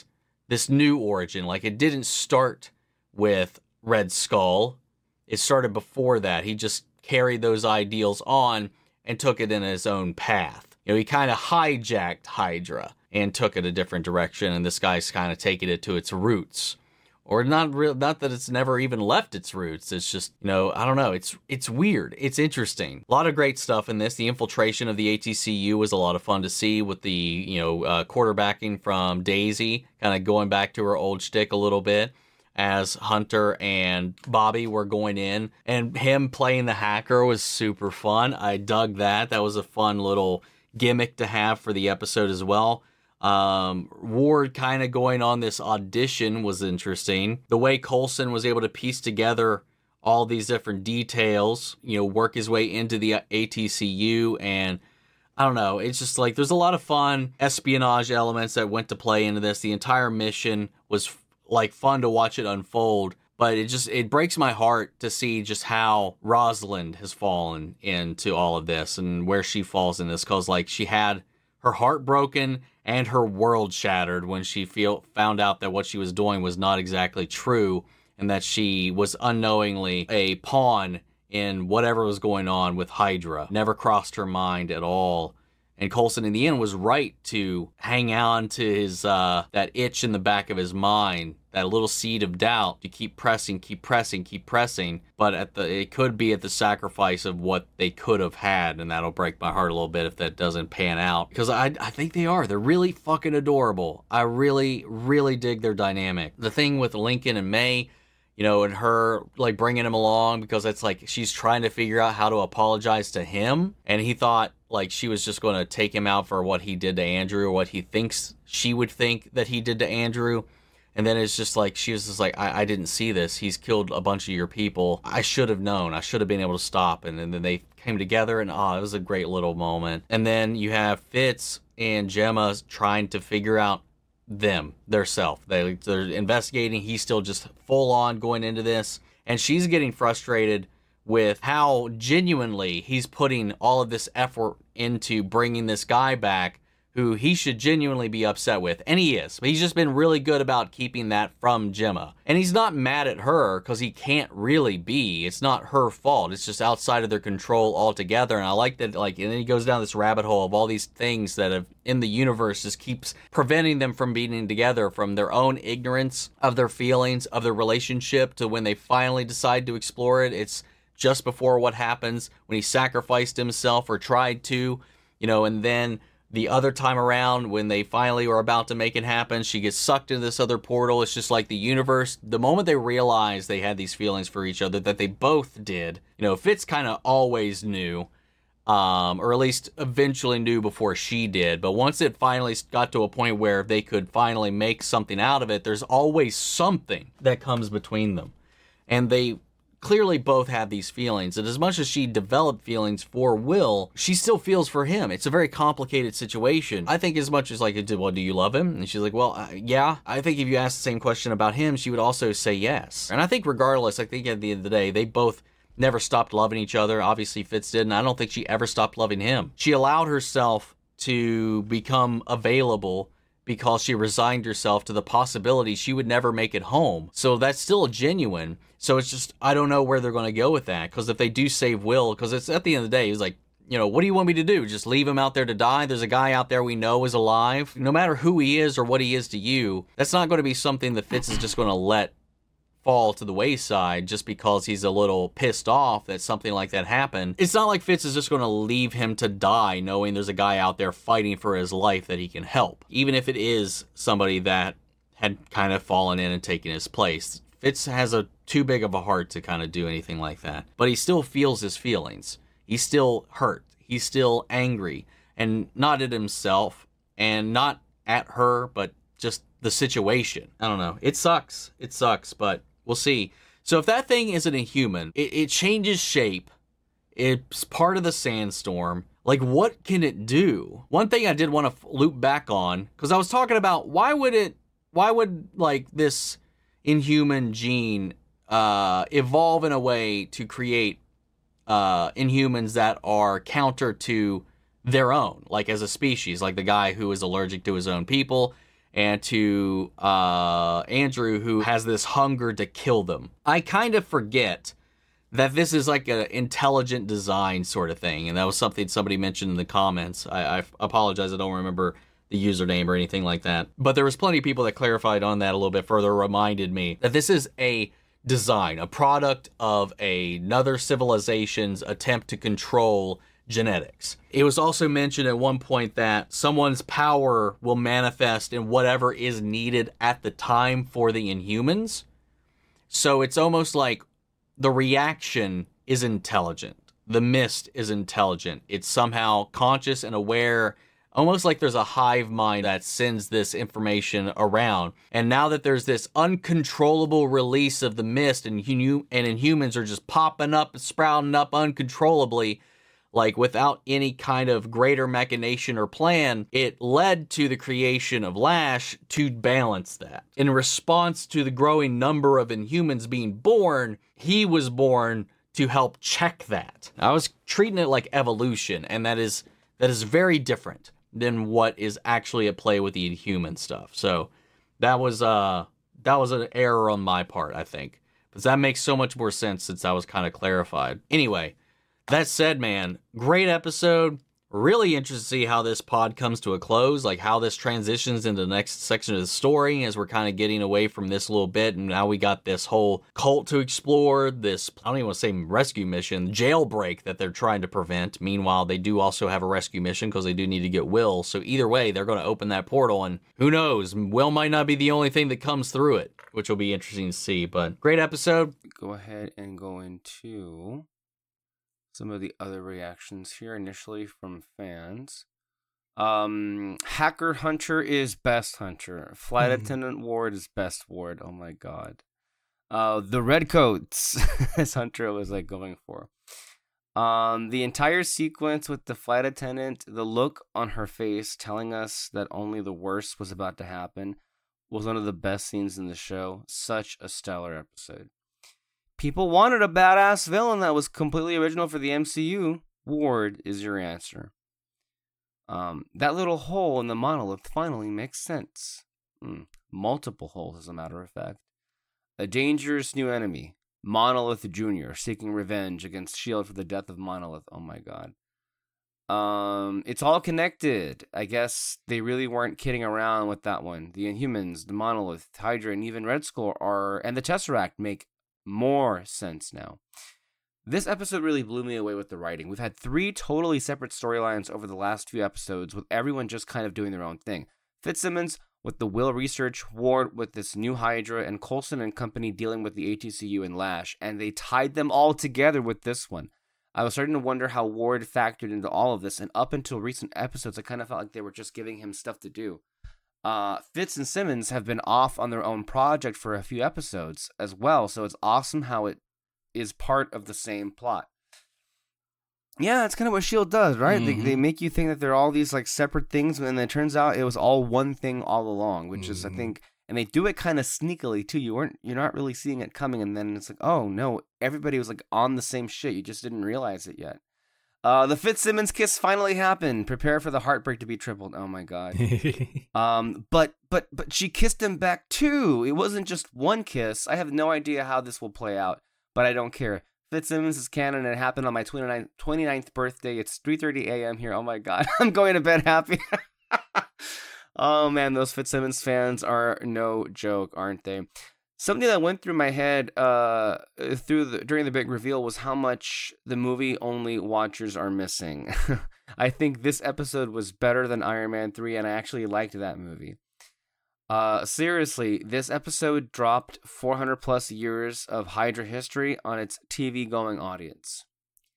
this new origin. Like, it didn't start with Red Skull. It started before that. He just carried those ideals on and took it in his own path. You know, he kind of hijacked Hydra and took it a different direction, and this guy's kind of taking it to its roots. Or not that it's never even left its roots. It's just, you know, I don't know. It's weird. It's interesting. A lot of great stuff in this. The infiltration of the ATCU was a lot of fun to see with the, you know, quarterbacking from Daisy, kind of going back to her old shtick a little bit as Hunter and Bobby were going in. And him playing the hacker was super fun. I dug that. That was a fun little gimmick to have for the episode as well. Ward kind of going on this audition was interesting. The way Coulson was able to piece together all these different details, you know, work his way into the ATCU, and I don't know, it's just like there's a lot of fun espionage elements that went to play into this. The entire mission was like fun to watch it unfold, but it breaks my heart to see just how Rosalind has fallen into all of this and where she falls in this, because like she had her heart broken and her world shattered when she found out that what she was doing was not exactly true, and that she was unknowingly a pawn in whatever was going on with Hydra. Never crossed her mind at all. And Coulson, in the end, was right to hang on to his that itch in the back of his mind, that little seed of doubt, to keep pressing. But it could be at the sacrifice of what they could have had, and that'll break my heart a little bit if that doesn't pan out. Because I think they are. They're really fucking adorable. I really, really dig their dynamic. The thing with Lincoln and May, you know, and her like bringing him along because it's like she's trying to figure out how to apologize to him, and he thought like she was just going to take him out for what he did to Andrew, or what he thinks she would think that he did to Andrew. And then it's just like she was just like, I didn't see this. He's killed a bunch of your people. I should have known. I should have been able to stop. And then they came together, and it was a great little moment. And then you have Fitz and Gemma trying to figure out their self. They're investigating. He's still just full on going into this, and she's getting frustrated with how genuinely he's putting all of this effort into bringing this guy back who he should genuinely be upset with, and he is. But he's just been really good about keeping that from Gemma. And he's not mad at her, because he can't really be. It's not her fault. It's just outside of their control altogether. And I like that, like, and then he goes down this rabbit hole of all these things that have in the universe just keeps preventing them from being together, from their own ignorance of their feelings, of their relationship, to when they finally decide to explore it. It's just before what happens when he sacrificed himself, or tried to, you know, and then the other time around, when they finally were about to make it happen, she gets sucked into this other portal. It's just like the universe, the moment they realized they had these feelings for each other, that they both did. You know, Fitz kind of always knew, or at least eventually knew before she did. But once it finally got to a point where they could finally make something out of it, there's always something that comes between them. And they clearly both have these feelings, and as much as she developed feelings for Will, she still feels for him. It's a very complicated situation. I think as much as like, well, do you love him? And she's like, well, yeah. I think if you asked the same question about him, she would also say yes. And I think regardless, I think at the end of the day, they both never stopped loving each other. Obviously Fitz did, and I don't think she ever stopped loving him. She allowed herself to become available because she resigned herself to the possibility she would never make it home. So that's still genuine. So it's just, I don't know where they're going to go with that. Because if they do save Will, because it's at the end of the day, he's like, you know, what do you want me to do? Just leave him out there to die? There's a guy out there we know is alive. No matter who he is or what he is to you, that's not going to be something that Fitz is just going to let fall to the wayside just because he's a little pissed off that something like that happened. It's not like Fitz is just going to leave him to die knowing there's a guy out there fighting for his life that he can help, even if it is somebody that had kind of fallen in and taken his place. Fitz has a too big of a heart to kind of do anything like that, but he still feels his feelings. He's still hurt. He's still angry, and not at himself and not at her, but just the situation. I don't know. It sucks. But we'll see. So if that thing isn't a human, it changes shape. It's part of the sandstorm. Like, what can it do? One thing I did want to loop back on, because I was talking about why would like this inhuman gene evolve in a way to create inhumans that are counter to their own, like as a species, like the guy who is allergic to his own people. and to Andrew, who has this hunger to kill them. I kind of forget that this is like an intelligent design sort of thing, and that was something somebody mentioned in the comments. I apologize, I don't remember the username or anything like that, but there was plenty of people that clarified on that a little bit further, reminded me that this is a design, a product of another civilization's attempt to control genetics. It was also mentioned at one point that someone's power will manifest in whatever is needed at the time for the Inhumans. So it's almost like the reaction is intelligent. The mist is intelligent. It's somehow conscious and aware, almost like there's a hive mind that sends this information around. And now that there's this uncontrollable release of the mist, and Inhumans are just popping up and sprouting up uncontrollably, like without any kind of greater machination or plan, it led to the creation of Lash to balance that. In response to the growing number of Inhumans being born, he was born to help check that. I was treating it like evolution, and that is very different than what is actually at play with the Inhuman stuff. So that was an error on my part, I think. But that makes so much more sense since that was kind of clarified. Anyway, that said, man, great episode. Really interested to see how this pod comes to a close, like how this transitions into the next section of the story as we're kind of getting away from this a little bit. And now we got this whole cult to explore, this, I don't even want to say rescue mission, jailbreak that they're trying to prevent. Meanwhile, they do also have a rescue mission because they do need to get Will. So either way, they're going to open that portal, and who knows, Will might not be the only thing that comes through it, which will be interesting to see. But great episode. Go ahead and go into some of the other reactions here initially from fans. Hacker Hunter is best Hunter. Flight Attendant Ward is best Ward. Oh my god. The Redcoats, as Hunter was like going for. The entire sequence with the flight attendant, the look on her face telling us that only the worst was about to happen, was one of the best scenes in the show. Such a stellar episode. People wanted a badass villain that was completely original for the MCU. Ward is your answer. That little hole in the monolith finally makes sense. Multiple holes, as a matter of fact. A dangerous new enemy. Monolith Jr. seeking revenge against S.H.I.E.L.D. for the death of Monolith. Oh my god. It's all connected. I guess they really weren't kidding around with that one. The Inhumans, the Monolith, Hydra, and even Red Skull and the Tesseract make more sense now. This episode really blew me away with the writing. We've had 3 totally separate storylines over the last few episodes, with everyone just kind of doing their own thing. Fitzsimmons with the Will research, Ward with this new Hydra, and Coulson and company dealing with the ATCU and Lash, and they tied them all together with this one. I was starting to wonder how Ward factored into all of this, and up until recent episodes, I kind of felt like they were just giving him stuff to do. Fitz and Simmons have been off on their own project for a few episodes as well, so it's awesome how it is part of the same plot. Yeah, that's kind of what S.H.I.E.L.D. does, right? Mm-hmm. They make you think that they're all these like separate things, and then it turns out it was all one thing all along, which is, I think, and they do it kind of sneakily too. You're not really seeing it coming, and then it's like, oh no, everybody was like on the same shit. You just didn't realize it yet. The Fitzsimmons kiss finally happened. Prepare for the heartbreak to be tripled. Oh my god. But she kissed him back too. It wasn't just one kiss. I have no idea how this will play out, but I don't care. Fitzsimmons is canon, and it happened on my 29th birthday. It's 3:30 a.m. here. Oh my god. I'm going to bed happy. Oh man, those Fitzsimmons fans are no joke, aren't they? Something that went through my head during the big reveal was how much the movie only watchers are missing. I think this episode was better than Iron Man 3, and I actually liked that movie. Seriously, this episode dropped 400 plus years of Hydra history on its TV-going audience.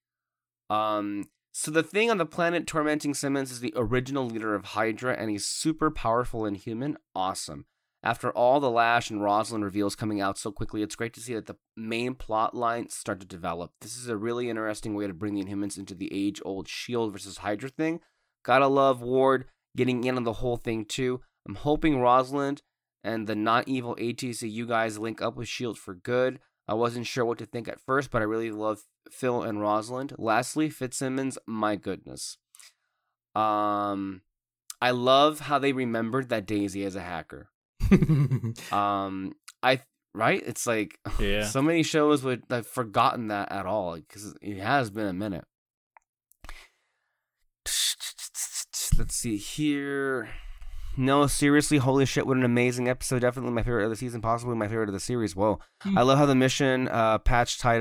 So the thing on the planet tormenting Simmons is the original leader of Hydra, and he's super powerful and human. Awesome. After all the Lash and Rosalind reveals coming out so quickly, it's great to see that the main plot lines start to develop. This is a really interesting way to bring the Inhumans into the age-old S.H.I.E.L.D. versus Hydra thing. Gotta love Ward getting in on the whole thing too. I'm hoping Rosalind and the not-evil ATCU guys link up with S.H.I.E.L.D. for good. I wasn't sure what to think at first, but I really love Phil and Rosalind. Lastly, Fitzsimmons, my goodness. I love how they remembered that Daisy is a hacker. Right? It's like Yeah. so many shows would have forgotten that at all because it has been a minute. Let's see here. No, seriously, holy shit, what an amazing episode. Definitely my favorite of the season, possibly my favorite of the series. Whoa. I love how the mission patch tied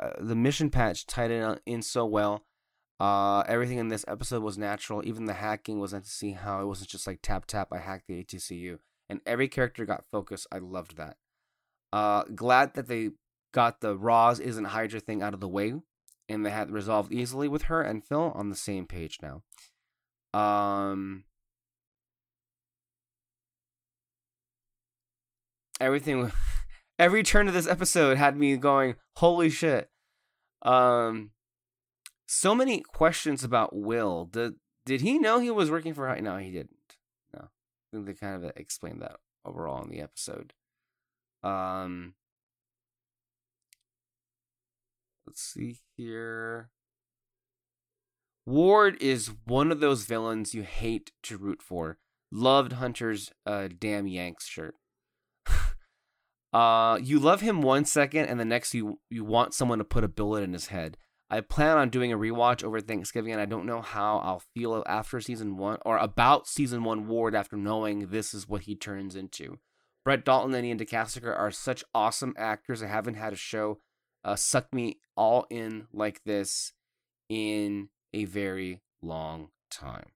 it in so well. Everything in this episode was natural. Even the hacking was nice to see how it wasn't just like tap tap, I hacked the ATCU. And every character got focused. I loved that. Glad that they got the Roz isn't Hydra thing out of the way, and they had resolved easily with her and Phil on the same page now. Every turn of this episode had me going, holy shit. So many questions about Will. Did he know he was working for? No, he didn't. No, I think they kind of explained that overall in the episode. Let's see here. Ward is one of those villains you hate to root for. Loved Hunter's damn Yanks shirt. You love him 1 second, and the next you want someone to put a bullet in his head. I plan on doing a rewatch over Thanksgiving, and I don't know how I'll feel after season 1 or about season 1 Ward after knowing this is what he turns into. Brett Dalton and Ian DeCastiger are such awesome actors. I haven't had a show suck me all in like this in a very long time.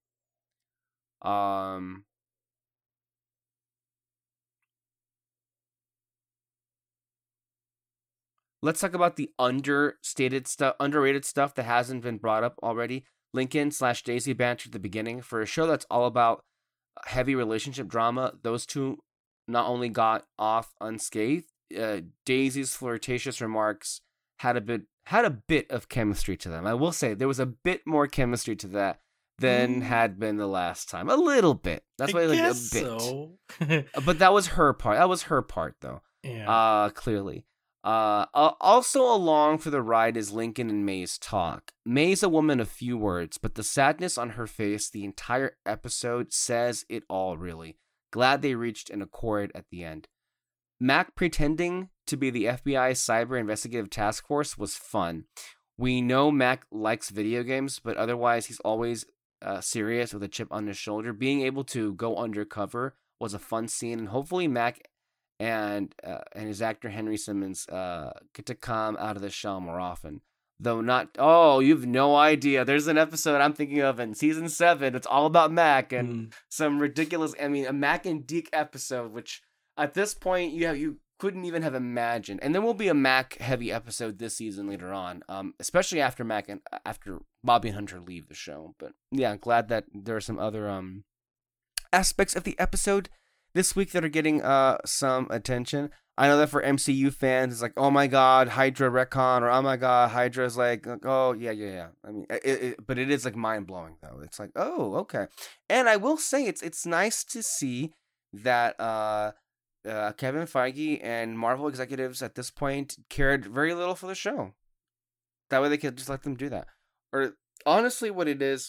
Let's talk about the underrated stuff that hasn't been brought up already. Lincoln/Daisy banter at the beginning. For a show that's all about heavy relationship drama, those two not only got off unscathed, Daisy's flirtatious remarks had a bit of chemistry to them. I will say there was a bit more chemistry to that than had been the last time. A little bit. That's why a bit. So. But that was her part. That was her part though. Yeah. Clearly. Also along for the ride is Lincoln and May's talk. May's a woman of few words, but the sadness on her face the entire episode says it all, really. Glad they reached an accord at the end. Mac pretending to be the FBI Cyber Investigative Task Force was fun. We know Mac likes video games, but otherwise he's always serious with a chip on his shoulder. Being able to go undercover was a fun scene, and hopefully Mac and his actor Henry Simmons get to come out of the shell more often. Though not, you've no idea. There's an episode I'm thinking of in season 7. It's all about Mac and some ridiculous. I mean, a Mac and Deke episode, which at this point you couldn't even have imagined. And there will be a Mac heavy episode this season later on, especially after Mac and after Bobby and Hunter leave the show. But yeah, glad that there are some other aspects of the episode this week that are getting some attention. I know that for MCU fans, it's like, oh my god, Hydra retcon, or oh my god, Hydra's like oh yeah. I mean, but it is like mind blowing though. It's like, oh okay, and I will say it's nice to see that Kevin Feige and Marvel executives at this point cared very little for the show. That way they could just let them do that. Or honestly, what it is,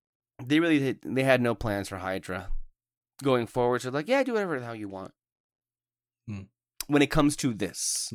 they had no plans for Hydra going forward. So like, yeah, do whatever the hell you want. When it comes to this.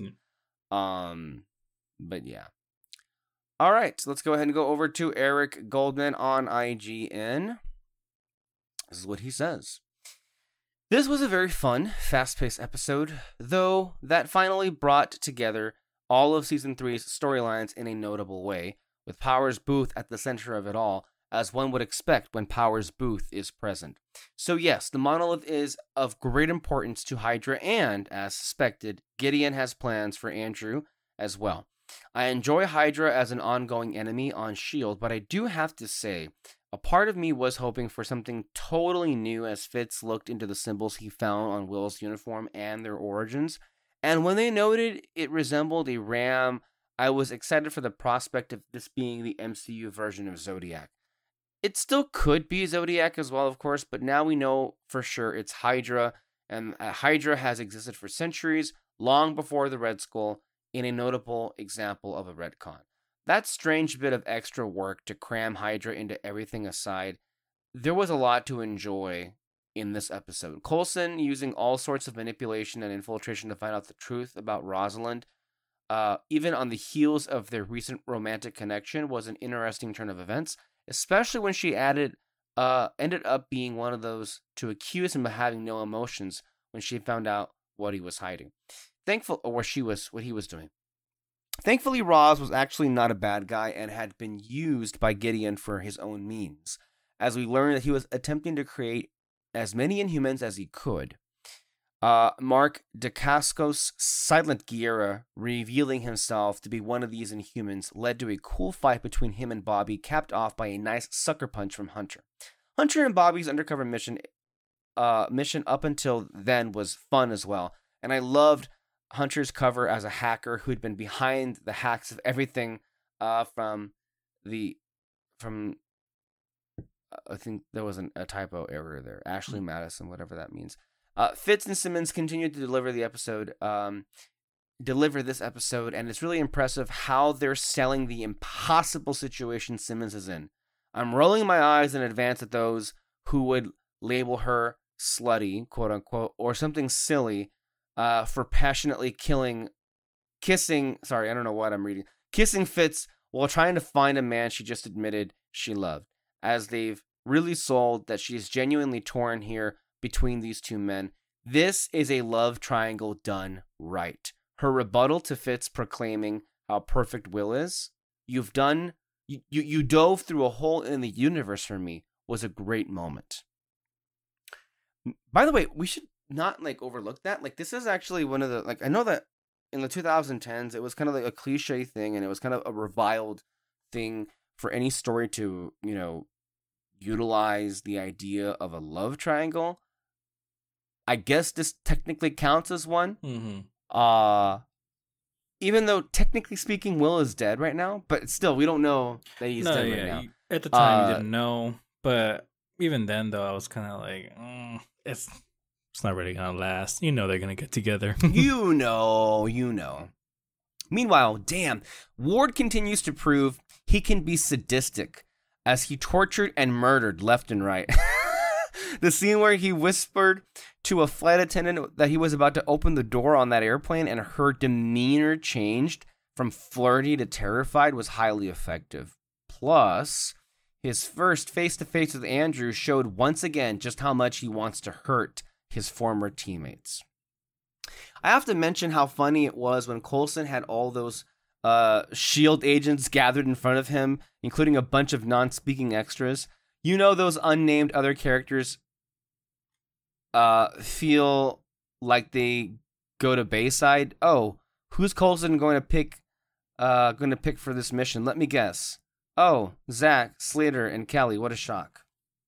But yeah. All right, so let's go ahead and go over to Eric Goldman on IGN. This is what he says. This was a very fun, fast-paced episode, though that finally brought together all of Season 3's storylines in a notable way, with Powers Booth at the center of it all, as one would expect when Powers Booth is present. So yes, the monolith is of great importance to Hydra, and, as suspected, Gideon has plans for Andrew as well. I enjoy Hydra as an ongoing enemy on S.H.I.E.L.D., but I do have to say, a part of me was hoping for something totally new as Fitz looked into the symbols he found on Will's uniform and their origins, and when they noted it resembled a ram, I was excited for the prospect of this being the MCU version of Zodiac. It still could be Zodiac as well, of course, but now we know for sure it's Hydra, and Hydra has existed for centuries, long before the Red Skull, in a notable example of a retcon. That strange bit of extra work to cram Hydra into everything aside, there was a lot to enjoy in this episode. Coulson using all sorts of manipulation and infiltration to find out the truth about Rosalind, even on the heels of their recent romantic connection, was an interesting turn of events, especially when she ended up being one of those to accuse him of having no emotions when she found out what he was hiding. What he was doing. Thankfully, Roz was actually not a bad guy and had been used by Gideon for his own means, as we learned that he was attempting to create as many Inhumans as he could. Mark Dacascos' Silent Guerra revealing himself to be one of these Inhumans led to a cool fight between him and Bobby, capped off by a nice sucker punch from Hunter. Hunter and Bobby's undercover mission up until then was fun as well, and I loved Hunter's cover as a hacker who'd been behind the hacks of everything from I think there was a typo error there. Ashley Madison, whatever that means. Fitz and Simmons continued to deliver this episode, and it's really impressive how they're selling the impossible situation Simmons is in. I'm rolling my eyes in advance at those who would label her slutty, quote unquote, or something silly for passionately kissing Fitz while trying to find a man she just admitted she loved, as they've really sold that she is genuinely torn here between these two men. This is a love triangle done right. Her rebuttal to Fitz proclaiming how perfect Will is, you dove through a hole in the universe for me, was a great moment. By the way, we should not overlook that. This is actually one of the, I know that in the 2010s it was kind of like a cliche thing, and it was kind of a reviled thing for any story to, utilize the idea of a love triangle. I guess this technically counts as one. Mm-hmm. Even though technically speaking, Will is dead right now, but still, we don't know that he's dead right now. At the time, you didn't know, but even then, though, I was kind of like, it's not really gonna last. They're gonna get together. you know. Meanwhile, damn, Ward continues to prove he can be sadistic as he tortured and murdered left and right. The scene where he whispered to a flight attendant that he was about to open the door on that airplane and her demeanor changed from flirty to terrified was highly effective. Plus, his first face-to-face with Andrew showed once again just how much he wants to hurt his former teammates. I have to mention how funny it was when Coulson had all those S.H.I.E.L.D. agents gathered in front of him, including a bunch of non-speaking extras. Those unnamed other characters feel like they go to Bayside. Oh, who's Coulson going to pick for this mission? Let me guess. Oh, Zach, Slater, and Kelly. What a shock.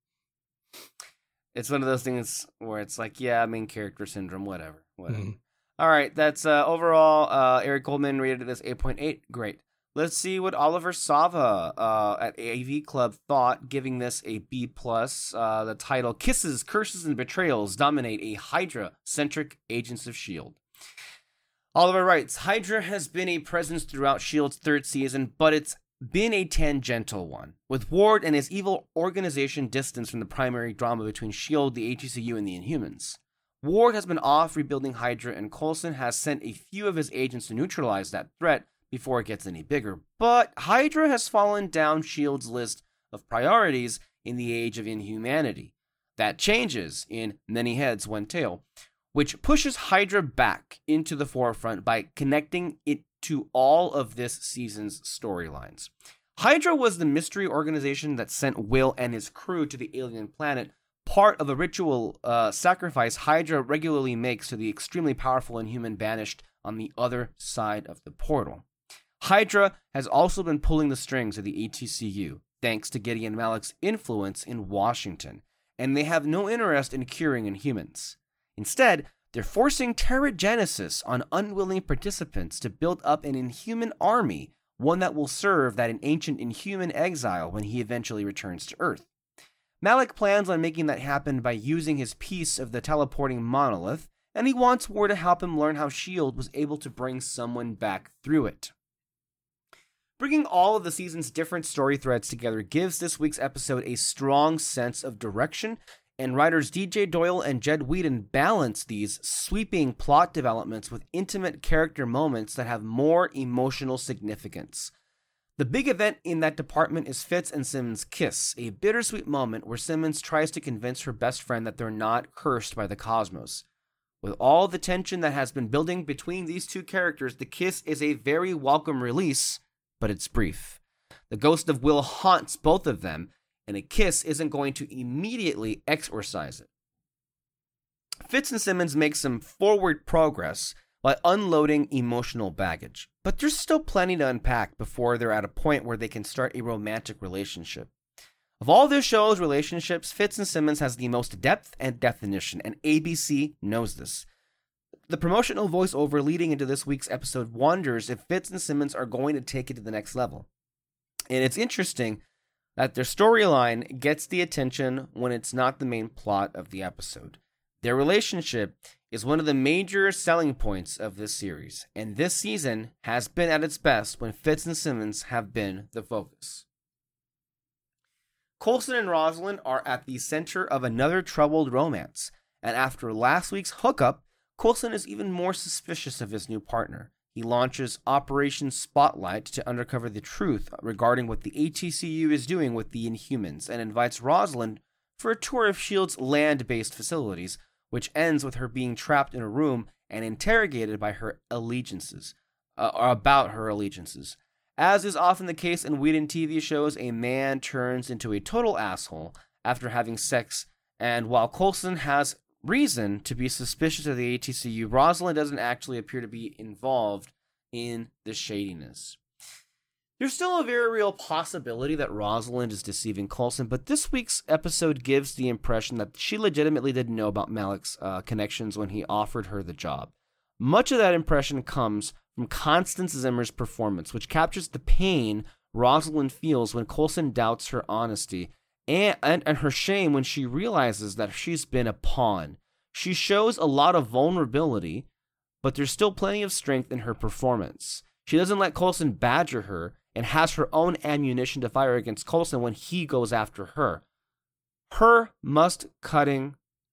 It's one of those things where it's like, yeah, main character syndrome, whatever. Mm-hmm. All right, that's overall, Eric Goldman rated this 8.8. Great. Let's see what Oliver Sava at AV Club thought, giving this a B+. The title, Kisses, Curses, and Betrayals Dominate a Hydra-Centric Agents of S.H.I.E.L.D. Oliver writes, Hydra has been a presence throughout S.H.I.E.L.D.'s third season, but it's been a tangential one, with Ward and his evil organization distanced from the primary drama between S.H.I.E.L.D., the ATCU, and the Inhumans. Ward has been off rebuilding Hydra, and Coulson has sent a few of his agents to neutralize that threat before it gets any bigger. But Hydra has fallen down S.H.I.E.L.D.'s list of priorities in the age of inhumanity. That changes in Many Heads, One Tail, which pushes Hydra back into the forefront by connecting it to all of this season's storylines. Hydra was the mystery organization that sent Will and his crew to the alien planet, part of a ritual sacrifice Hydra regularly makes to the extremely powerful Inhuman banished on the other side of the portal. Hydra has also been pulling the strings of the ATCU, thanks to Gideon Malik's influence in Washington, and they have no interest in curing Inhumans. Instead, they're forcing Terrigenesis on unwilling participants to build up an Inhuman army, one that will serve that an ancient Inhuman exile when he eventually returns to Earth. Malik plans on making that happen by using his piece of the teleporting monolith, and he wants Ward to help him learn how S.H.I.E.L.D. was able to bring someone back through it. Bringing all of the season's different story threads together gives this week's episode a strong sense of direction, and writers DJ Doyle and Jed Whedon balance these sweeping plot developments with intimate character moments that have more emotional significance. The big event in that department is Fitz and Simmons' kiss, a bittersweet moment where Simmons tries to convince her best friend that they're not cursed by the cosmos. With all the tension that has been building between these two characters, the kiss is a very welcome release, but it's brief. The ghost of Will haunts both of them, and a kiss isn't going to immediately exorcise it. Fitz and Simmons make some forward progress by unloading emotional baggage, but there's still plenty to unpack before they're at a point where they can start a romantic relationship. Of all this show's relationships, Fitz and Simmons has the most depth and definition, and ABC knows this. The promotional voiceover leading into this week's episode wonders if Fitz and Simmons are going to take it to the next level. And it's interesting that their storyline gets the attention when it's not the main plot of the episode. Their relationship is one of the major selling points of this series, and this season has been at its best when Fitz and Simmons have been the focus. Coulson and Rosalind are at the center of another troubled romance, and after last week's hookup, Coulson is even more suspicious of his new partner. He launches Operation Spotlight to uncover the truth regarding what the ATCU is doing with the Inhumans, and invites Rosalind for a tour of S.H.I.E.L.D.'s land-based facilities, which ends with her being trapped in a room and interrogated by her allegiances, or about her allegiances. As is often the case in Whedon TV shows, a man turns into a total asshole after having sex, and while Coulson has reason to be suspicious of the ATCU, Rosalind doesn't actually appear to be involved in the shadiness. There's still a very real possibility that Rosalind is deceiving Coulson, but this week's episode gives the impression that she legitimately didn't know about Malik's connections when he offered her the job. Much of that impression comes from Constance Zimmer's performance, which captures the pain Rosalind feels when Coulson doubts her honesty and her shame when she realizes that she's been a pawn. She shows a lot of vulnerability, but there's still plenty of strength in her performance. She doesn't let Coulson badger her and has her own ammunition to fire against Coulson when he goes after her. Her most cutting,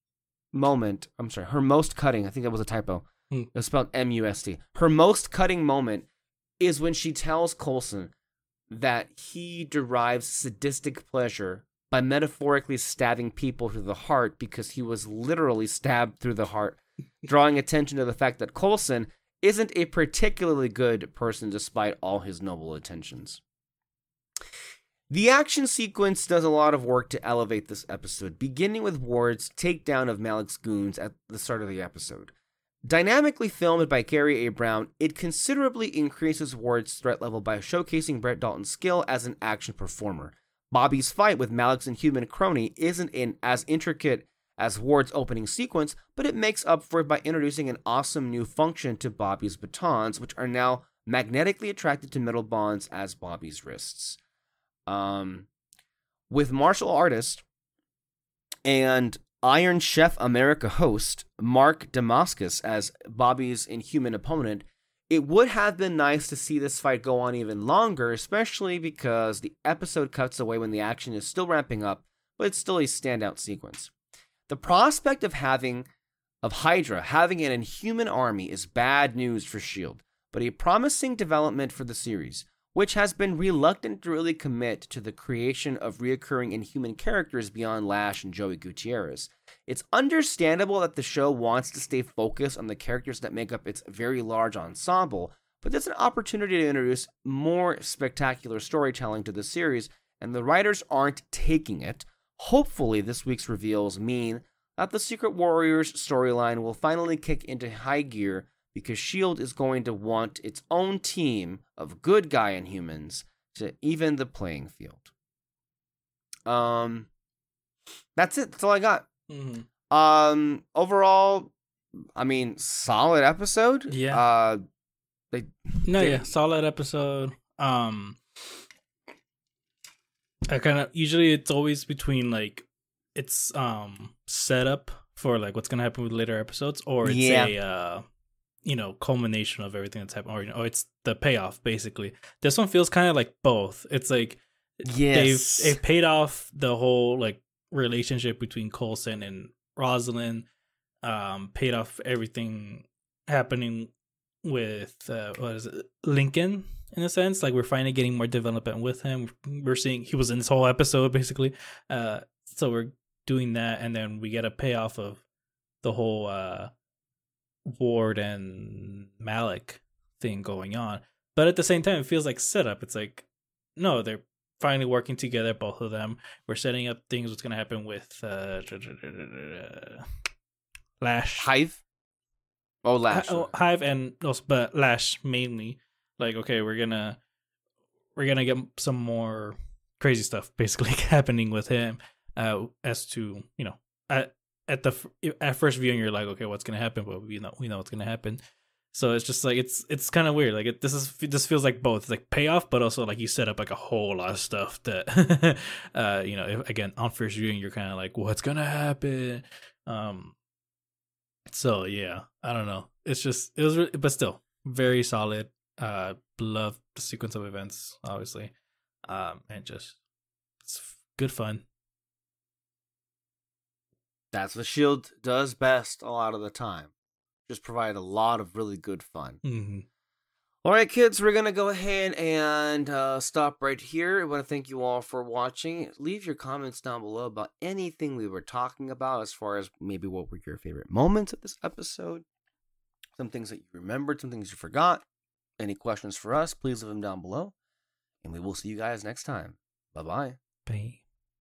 I think that was a typo. It's spelled M-U-S-T. Her most cutting moment is when she tells Coulson that he derives sadistic pleasure by metaphorically stabbing people through the heart because he was literally stabbed through the heart, drawing attention to the fact that Coulson isn't a particularly good person despite all his noble intentions. The action sequence does a lot of work to elevate this episode, beginning with Ward's takedown of Malik's goons at the start of the episode. Dynamically filmed by Gary A. Brown, it considerably increases Ward's threat level by showcasing Brett Dalton's skill as an action performer. Bobby's fight with Malik's Inhuman crony isn't as intricate as Ward's opening sequence, but it makes up for it by introducing an awesome new function to Bobby's batons, which are now magnetically attracted to metal bonds as Bobby's wrists. With martial artist and Iron Chef America host Mark Damascus as Bobby's Inhuman opponent, it would have been nice to see this fight go on even longer, especially because the episode cuts away when the action is still ramping up, but it's still a standout sequence. The prospect of Hydra having an Inhuman army is bad news for S.H.I.E.L.D., but a promising development for the series, which has been reluctant to really commit to the creation of reoccurring Inhuman characters beyond Lash and Joey Gutierrez. It's understandable that the show wants to stay focused on the characters that make up its very large ensemble, but there's an opportunity to introduce more spectacular storytelling to the series, and the writers aren't taking it. Hopefully, this week's reveals mean that the Secret Warriors storyline will finally kick into high gear because S.H.I.E.L.D. is going to want its own team of good guy Inhumans to even the playing field. That's it. That's all I got. Mm-hmm. Overall, I mean, solid episode. Yeah. Solid episode. I kind of usually it's always between like it's setup for like what's gonna happen with later episodes, or it's culmination of everything that's happened, or it's the payoff basically. This one feels kind of like both. It's like Yes. they've paid off the whole like relationship between Coulson and Rosalind, paid off everything happening with Lincoln, in a sense. Like, we're finally getting more development with him. We're seeing he was in this whole episode basically, so we're doing that, and then we get a payoff of the whole Ward and Malik thing going on. But at the same time, it feels like setup. It's like, no, they're finally working together, both of them. We're setting up things, what's going to happen with Lash. Hive? Oh, Lash. Hive, and also, but Lash mainly. Like, okay, we're gonna get some more crazy stuff basically happening with him. As to, at first viewing, you're like, okay, what's gonna happen? But we know what's gonna happen. So it's just like it's kind of weird. Like, this feels like both. It's like payoff, but also like you set up like a whole lot of stuff that again, on first viewing, you're kind of like, what's gonna happen? So yeah, I don't know. It was really, but still very solid. Love the sequence of events, obviously, and just it's good fun. That's what S.H.I.E.L.D. does best a lot of the time. Just provide a lot of really good fun. Mm-hmm. All right, kids, we're going to go ahead and stop right here. I want to thank you all for watching. Leave your comments down below about anything we were talking about, as far as maybe what were your favorite moments of this episode, some things that you remembered, some things you forgot. Any questions for us, please leave them down below. And we will see you guys next time. Bye-bye. Bye.